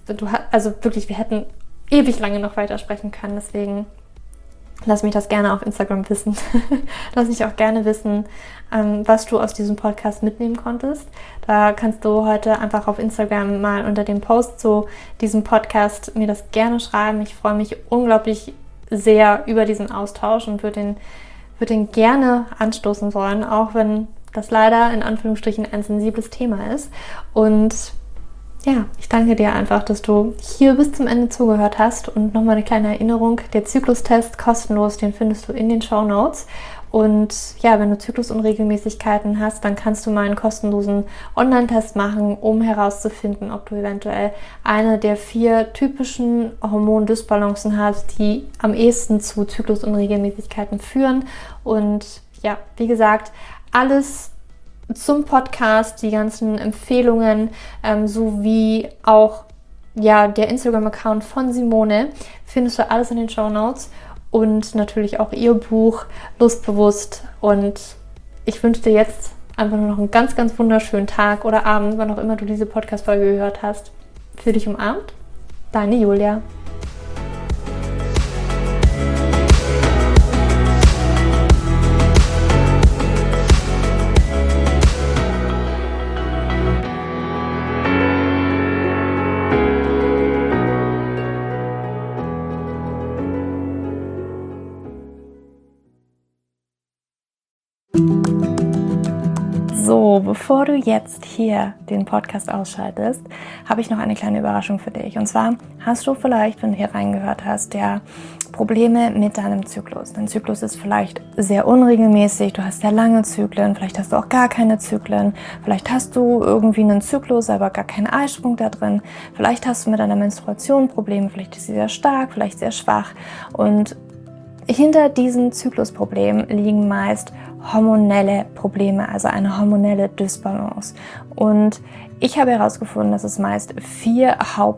[SPEAKER 1] wir hätten ewig lange noch weitersprechen können. Deswegen lass mich das gerne auf Instagram wissen. Lass mich auch gerne wissen, was du aus diesem Podcast mitnehmen konntest. Da kannst du heute einfach auf Instagram mal unter dem Post zu diesem Podcast mir das gerne schreiben. Ich freue mich unglaublich sehr über diesen Austausch und würde den gerne anstoßen wollen, auch wenn das leider in Anführungsstrichen ein sensibles Thema ist. Und ja, ich danke dir einfach, dass du hier bis zum Ende zugehört hast und nochmal eine kleine Erinnerung, der Zyklustest kostenlos, den findest du in den Shownotes. Und ja, wenn du Zyklusunregelmäßigkeiten hast, dann kannst du mal einen kostenlosen Online-Test machen, um herauszufinden, ob du eventuell eine der 4 typischen Hormondysbalancen hast, die am ehesten zu Zyklusunregelmäßigkeiten führen. Und ja, wie gesagt, alles zum Podcast, die ganzen Empfehlungen, sowie auch der Instagram-Account von Simone, findest du alles in den Shownotes und natürlich auch ihr Buch Lustbewusst. Und ich wünsche dir jetzt einfach nur noch einen ganz, ganz wunderschönen Tag oder Abend, wann auch immer du diese Podcast-Folge gehört hast. Für dich umarmt, deine Julia. So, bevor du jetzt hier den Podcast ausschaltest, habe ich noch eine kleine Überraschung für dich. Und zwar hast du vielleicht, wenn du hier reingehört hast, Probleme mit deinem Zyklus. Dein Zyklus ist vielleicht sehr unregelmäßig, du hast sehr lange Zyklen, vielleicht hast du auch gar keine Zyklen, vielleicht hast du irgendwie einen Zyklus, aber gar keinen Eisprung da drin, vielleicht hast du mit deiner Menstruation Probleme, vielleicht ist sie sehr stark, vielleicht sehr schwach und hinter diesen Zyklusproblemen liegen meist hormonelle Probleme, also eine hormonelle Dysbalance. Und ich habe herausgefunden, dass es meist 4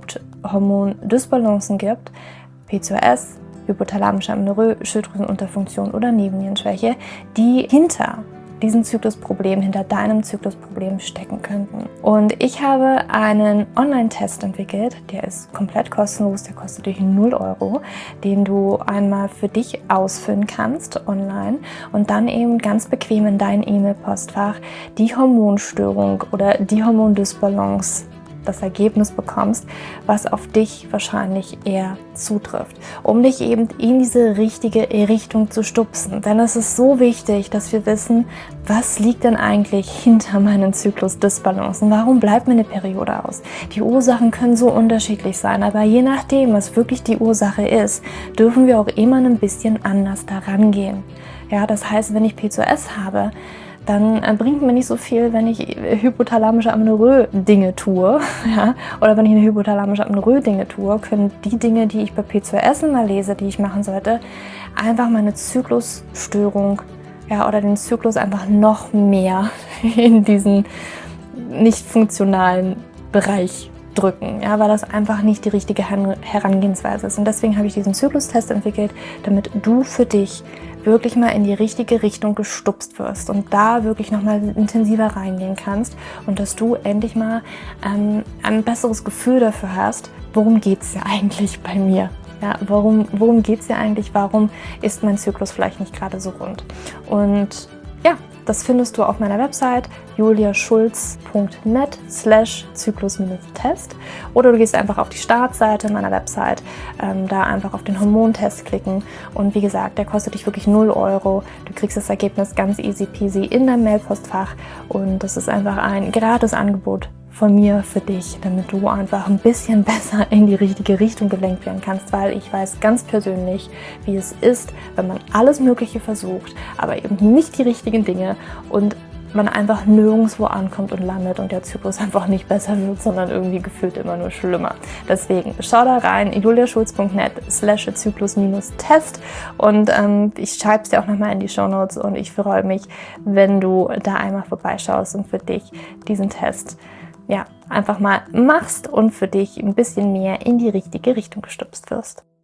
[SPEAKER 1] Haupthormondysbalancen gibt: PCOS, hypothalamische Amenorrhoe, Schilddrüsenunterfunktion oder Nebennierenschwäche, die hinter diesen Zyklusproblem, hinter deinem Zyklusproblem stecken könnten. Und ich habe einen Online-Test entwickelt, der ist komplett kostenlos, der kostet dich 0 €, den du einmal für dich ausfüllen kannst online und dann eben ganz bequem in dein E-Mail-Postfach die Hormonstörung oder die Hormondysbalance, das Ergebnis bekommst, was auf dich wahrscheinlich eher zutrifft, um dich eben in diese richtige Richtung zu stupsen. Denn es ist so wichtig, dass wir wissen, was liegt denn eigentlich hinter meinen Zyklusdysbalancen? Warum bleibt mir eine Periode aus? Die Ursachen können so unterschiedlich sein, aber je nachdem, was wirklich die Ursache ist, dürfen wir auch immer ein bisschen anders daran gehen. Ja, das heißt, wenn ich PCOS habe, dann bringt mir nicht so viel, wenn ich hypothalamische Amenorrhoe Dinge tue, ja, oder wenn ich eine hypothalamische Amenorrhoe Dinge tue, können die Dinge, die ich bei PCOS immer lese, die ich machen sollte, einfach meine Zyklusstörung, ja, oder den Zyklus einfach noch mehr in diesen nicht funktionalen Bereich drücken, ja, weil das einfach nicht die richtige Herangehensweise ist. Und deswegen habe ich diesen Zyklustest entwickelt, damit du für dich wirklich mal in die richtige Richtung gestupst wirst und da wirklich nochmal intensiver reingehen kannst und dass du endlich mal ein besseres Gefühl dafür hast, worum geht es ja eigentlich bei mir? Ja, worum geht es ja eigentlich? Warum ist mein Zyklus vielleicht nicht gerade so rund? Und ja, das findest du auf meiner Website juliaschulz.net/Zyklus-Test oder du gehst einfach auf die Startseite meiner Website, da einfach auf den Hormontest klicken und wie gesagt, der kostet dich wirklich 0 €. Du kriegst das Ergebnis ganz easy peasy in dein Mailpostfach und das ist einfach ein gratis Angebot von mir für dich, damit du einfach ein bisschen besser in die richtige Richtung gelenkt werden kannst, weil ich weiß ganz persönlich, wie es ist, wenn man alles Mögliche versucht, aber eben nicht die richtigen Dinge und man einfach nirgendwo ankommt und landet und der Zyklus einfach nicht besser wird, sondern irgendwie gefühlt immer nur schlimmer. Deswegen schau da rein, juliaschulz.net/Zyklus-Test und ich schreibe es dir auch nochmal in die Shownotes und ich freue mich, wenn du da einmal vorbeischaust und für dich diesen Test einfach mal machst und für dich ein bisschen mehr in die richtige Richtung gestupst wirst.